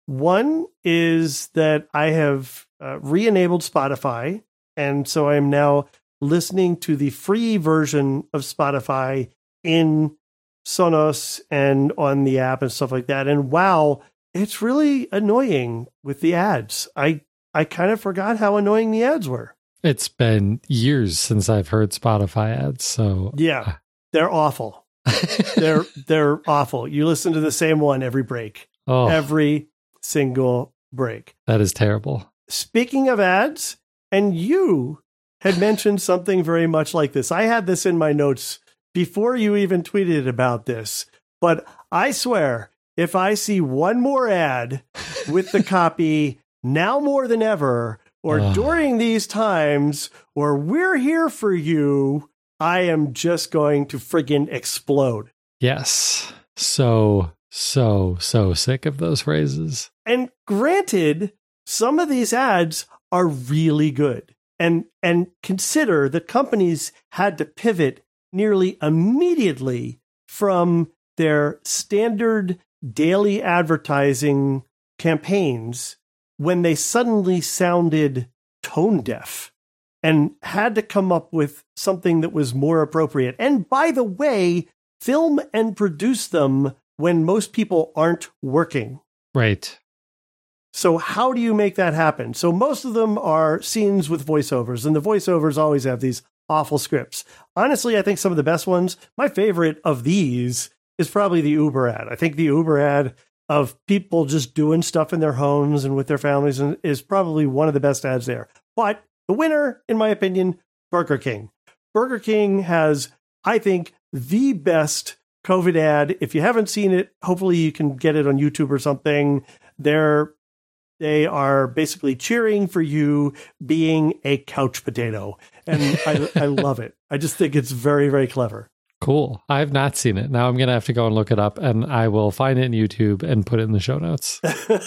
One is that I have uh, re-enabled Spotify. And so I'm now listening to the free version of Spotify in Sonos and on the app and stuff like that. And wow, it's really annoying with the ads. I, I kind of forgot how annoying the ads were. It's been years since I've heard Spotify ads, so yeah, they're awful. they're they're awful. You listen to the same one every break, oh, every single break. That is terrible. Speaking of ads, and you had mentioned something very much like this. I had this in my notes before you even tweeted about this, but I swear, if I see one more ad with the copy "now more than ever," or uh. during these times, or "we're here for you," I am just going to friggin' explode. Yes. So, so, so sick of those phrases. And granted, some of these ads are really good. And, and consider that companies had to pivot nearly immediately from their standard daily advertising campaigns when they suddenly sounded tone deaf and had to come up with something that was more appropriate. And by the way, film and produce them when most people aren't working. Right. So how do you make that happen? So most of them are scenes with voiceovers, and the voiceovers always have these awful scripts. Honestly, I think some of the best ones, my favorite of these is probably the Uber ad. I think the Uber ad of people just doing stuff in their homes and with their families and is probably one of the best ads there. But the winner, in my opinion, Burger King. Burger King has, I think, the best COVID ad. If you haven't seen it, hopefully you can get it on YouTube or something. They're, they are basically cheering for you being a couch potato. And I, I love it. I just think it's very, very clever. Cool. I've not seen it. Now I'm going to have to go and look it up, and I will find it in YouTube and put it in the show notes.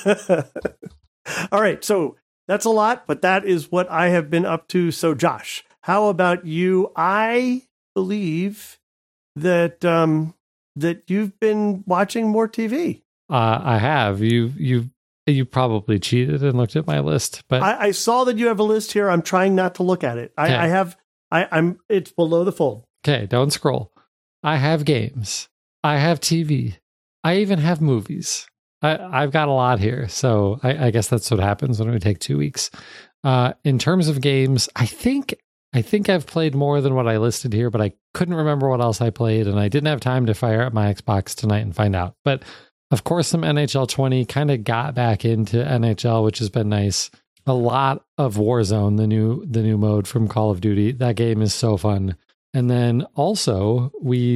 All right. So that's a lot, but that is what I have been up to. So Josh, how about you? I believe that um, that you've been watching more T V. Uh, I have. You you you probably cheated and looked at my list, but I, I saw that you have a list here. I'm trying not to look at it. I, I have. I, I'm. It's below the fold. Okay, don't scroll. I have games. I have T V. I even have movies. I, I've got a lot here. So I, I guess that's what happens when we take two weeks. Uh, in terms of games, I think I think I've played more than what I listed here, but I couldn't remember what else I played, and I didn't have time to fire up my Xbox tonight and find out. But of course, some N H L twenty, kind of got back into N H L, which has been nice. A lot of Warzone, the new the new mode from Call of Duty. That game is so fun. And then also, we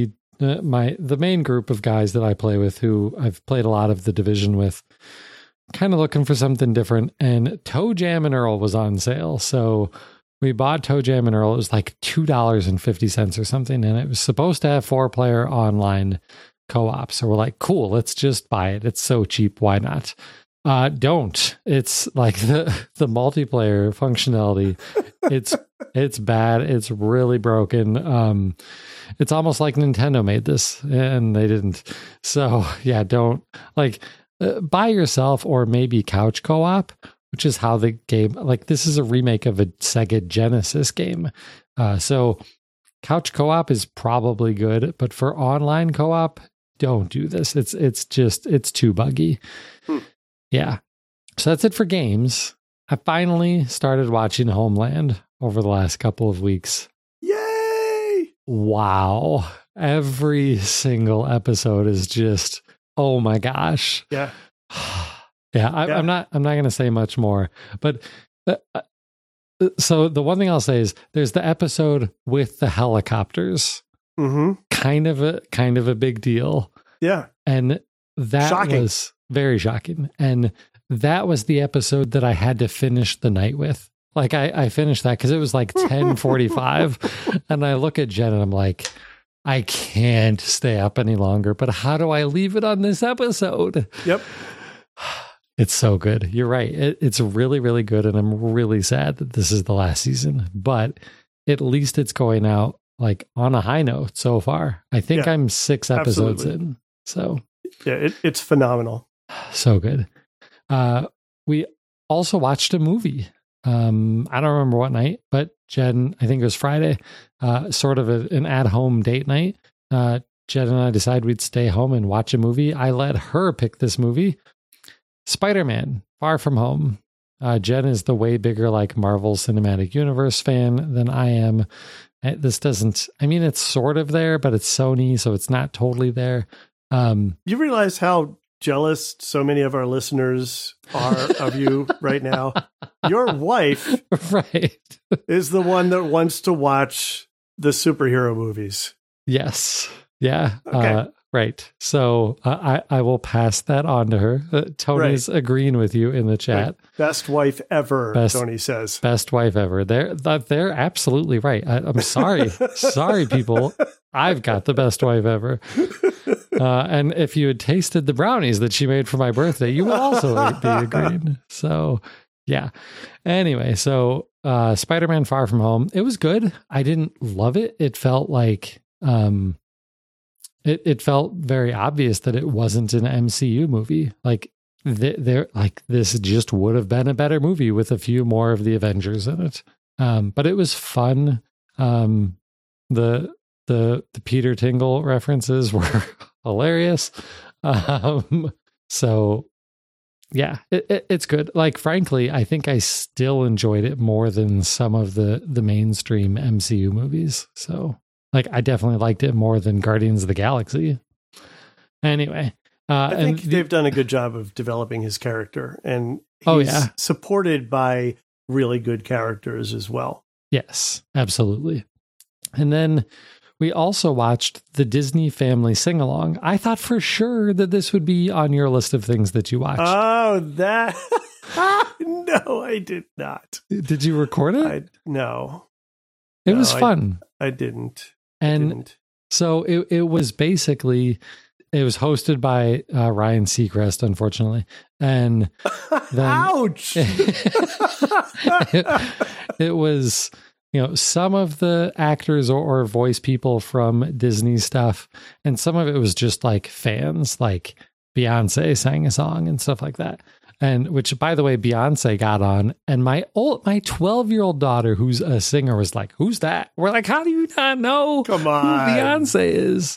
uh, my the main group of guys that I play with, who I've played a lot of the Division with, kind of looking for something different. And Toe Jam and Earl was on sale, so we bought Toe Jam and Earl. It was like two dollars and fifty cents or something, and it was supposed to have four player online co-op. So we're like, cool, let's just buy it. It's so cheap, why not? Uh, don't. It's like the the multiplayer functionality. It's it's bad. It's really broken. Um, it's almost like Nintendo made this and they didn't. So yeah, don't like uh, buy yourself or maybe couch co-op, which is how the game. Like this is a remake of a Sega Genesis game. Uh, so couch co-op is probably good, but for online co-op, don't do this. It's it's just it's too buggy. Hmm. Yeah. So that's it for games. I finally started watching Homeland over the last couple of weeks. Yay! Wow. Every single episode is just, oh my gosh. Yeah. yeah, I, yeah. I'm not I'm not going to say much more. But uh, so the one thing I'll say is there's the episode with the helicopters. Mm-hmm. Kind of a kind of a big deal. Yeah. And that shocking. was very shocking. And that was the episode that I had to finish the night with. Like I, I finished that because it was like ten forty-five. And I look at Jen and I'm like, I can't stay up any longer. But how do I leave it on this episode? Yep. It's so good. You're right. It, it's really, really good. And I'm really sad that this is the last season. But at least it's going out like on a high note so far. I think yeah, I'm six episodes absolutely. in. So yeah, it, it's phenomenal. So good. Uh, we also watched a movie. Um, I don't remember what night, but Jen, I think it was Friday, uh, sort of a, an at-home date night. Uh, Jen and I decided we'd stay home and watch a movie. I let her pick this movie, Spider-Man: Far From Home. Uh, Jen is the way bigger like Marvel Cinematic Universe fan than I am. This doesn't, I mean, it's sort of there, but it's Sony, so it's not totally there. Um, you realize how jealous so many of our listeners are of you right now? Your wife right. is the one that wants to watch the superhero movies. Yes. Yeah. Okay. Uh, right. So uh, I, I will pass that on to her. Uh, Tony's right. agreeing with you in the chat. Right. Best wife ever, best, Tony says. Best wife ever. They're, they're absolutely right. I, I'm sorry. sorry, people. I've got the best wife ever. Uh, and if you had tasted the brownies that she made for my birthday, you would also be agreeing. So, yeah. Anyway, so uh, Spider-Man: Far From Home. It was good. I didn't love it. It felt like um, it. It felt very obvious that it wasn't an M C U movie. Like th- there, like this just would have been a better movie with a few more of the Avengers in it. Um, but it was fun. Um, the the the Peter Tingle references were hilarious. Um, so yeah, it, it, it's good. Like, frankly, I think I still enjoyed it more than some of the, the mainstream M C U movies. So like, I definitely liked it more than Guardians of the Galaxy. Anyway. Uh, I think and they've done a good job of developing his character, and he's oh, yeah. supported by really good characters as well. Yes, absolutely. And then we also watched the Disney Family Sing-Along. I thought for sure that this would be on your list of things that you watched. Oh, that... No, I did not. Did you record it? I, no. It no, was fun. I, I didn't. And I didn't. So it, it was basically... It was hosted by uh, Ryan Seacrest, unfortunately. And then... Ouch! it, it was... You know, some of the actors or, or voice people from Disney stuff, and some of it was just like fans, like Beyonce sang a song and stuff like that. And which, by the way, Beyonce got on, and my old, my twelve year old daughter, who's a singer, was like, "Who's that?" We're like, "How do you not know Come on. who Beyonce is?"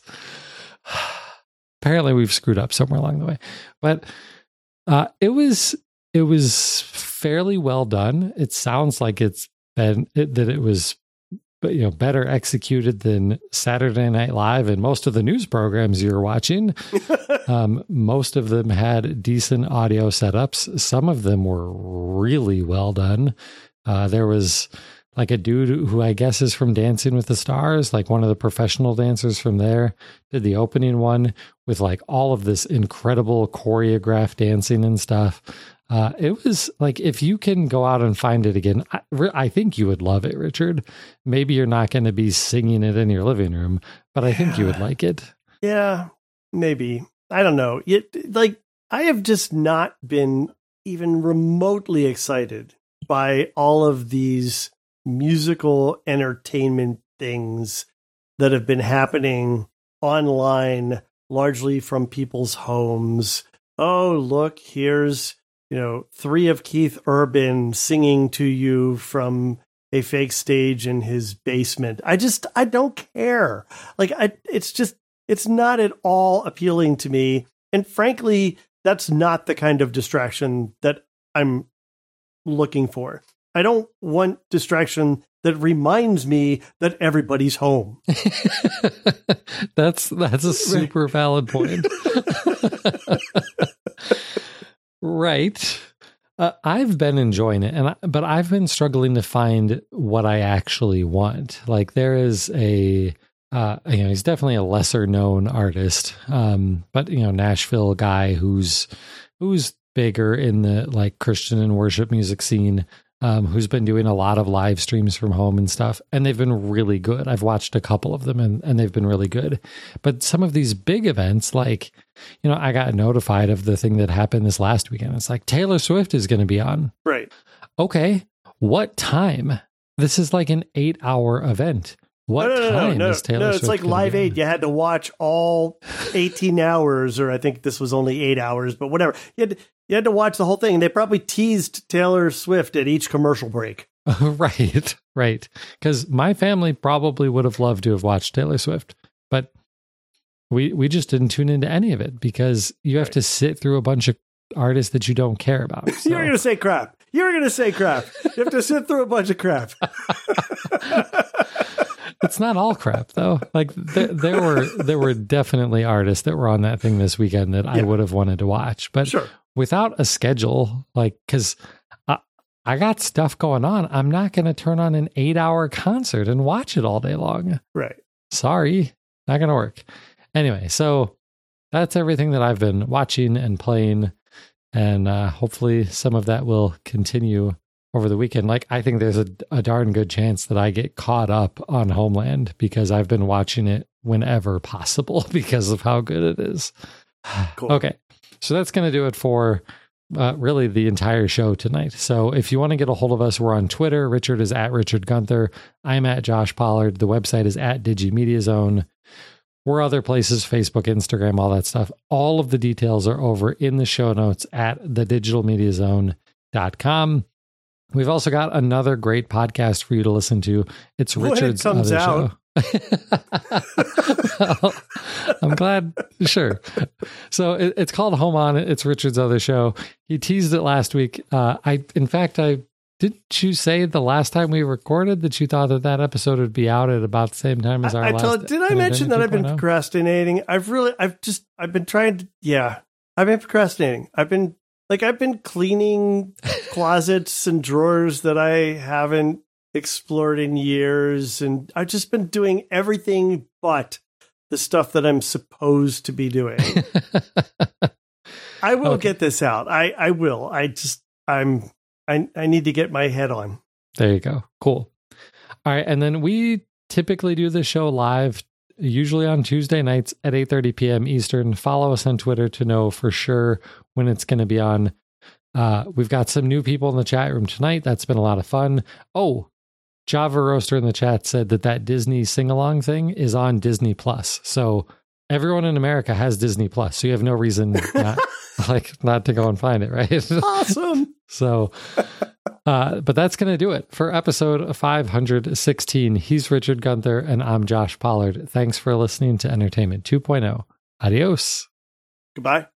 Apparently, we've screwed up somewhere along the way, but uh, it was it was fairly well done. It sounds like it's and it, that it was, you know, better executed than Saturday Night Live and most of the news programs you're watching. um, most of them had decent audio setups. Some of them were really well done. Uh, there was like a dude who I guess is from Dancing with the Stars, like one of the professional dancers from there, did the opening one with like all of this incredible choreographed dancing and stuff. Uh, it was like, if you can go out and find it again, I, I think you would love it, Richard. Maybe you're not going to be singing it in your living room, but I think you would like it. Yeah, maybe. I don't know. It, like, I have just not been even remotely excited by all of these musical entertainment things that have been happening online, largely from people's homes. Oh, look, here's, you know, three of Keith Urban singing to you from a fake stage in his basement. I just, I don't care. Like, I, it's just, it's not at all appealing to me. And frankly, that's not the kind of distraction that I'm looking for. I don't want distraction that reminds me that everybody's home. that's that's a super valid point. Right. Uh, I've been enjoying it, and I, but I've been struggling to find what I actually want. Like, there is a, uh, you know, he's definitely a lesser known artist, um, but you know, Nashville guy who's who's bigger in the like Christian and worship music scene, um, who's been doing a lot of live streams from home and stuff, and they've been really good. I've watched a couple of them, and, and they've been really good. But some of these big events, like, you know, I got notified of the thing that happened this last weekend. It's like, Taylor Swift is going to be on. Right. Okay. What time? This is like an eight hour event. What no, no, no, time no, is Taylor no, Swift? No, it's like Live Aid. You had to watch all eighteen hours, or I think this was only eight hours, but whatever. You had to, you had to watch the whole thing. They probably teased Taylor Swift at each commercial break. Right, right. Because my family probably would have loved to have watched Taylor Swift, but we we just didn't tune into any of it because you have right. to sit through a bunch of artists that you don't care about. So. You were going to say crap. You were going to say crap. You have to sit through a bunch of crap. It's not all crap though. Like there, there were there were definitely artists that were on that thing this weekend that yeah. I would have wanted to watch, but sure. without a schedule, like because I, I got stuff going on, I'm not going to turn on an eight hour concert and watch it all day long. Right. Sorry, not going to work. Anyway, so that's everything that I've been watching and playing, and uh, hopefully some of that will continue over the weekend. Like, I think there's a, a darn good chance that I get caught up on Homeland because I've been watching it whenever possible because of how good it is. Cool. Okay. So that's going to do it for uh, really the entire show tonight. So if you want to get a hold of us, we're on Twitter. Richard is at Richard Gunther. I'm at Josh Pollard. The website is at Digimedia Zone. We're other places, Facebook, Instagram, all that stuff. All of the details are over in the show notes at the digital media zone dot com. We've also got another great podcast for you to listen to. It's when Richard's it comes other out. show. Well, I'm glad. Sure. So it, it's called Home On. It's Richard's other show. He teased it last week. Uh, I, in fact, I didn't you say the last time we recorded that you thought that that episode would be out at about the same time as our I, I last? told, did I mention that I've been procrastinating? I've really, I've just, I've been trying to, yeah, I've been procrastinating. I've been like, I've been cleaning closets and drawers that I haven't explored in years. And I've just been doing everything but the stuff that I'm supposed to be doing. I will okay. get this out. I, I will. I just, I'm, I, I need to get my head on. There you go. Cool. All right. And then we typically do the show live, usually on Tuesday nights at eight thirty p.m. Eastern. Follow us on Twitter to know for sure when it's going to be on. Uh, we've got some new people in the chat room tonight. That's been a lot of fun. Oh, Java Roaster in the chat said that that Disney sing-along thing is on Disney Plus. So everyone in America has Disney Plus. So you have no reason not, like, not to go and find it, right? Awesome. So, uh, but that's going to do it for episode five hundred sixteen. He's Richard Gunther and I'm Josh Pollard. Thanks for listening to Entertainment two point oh. Adios. Goodbye.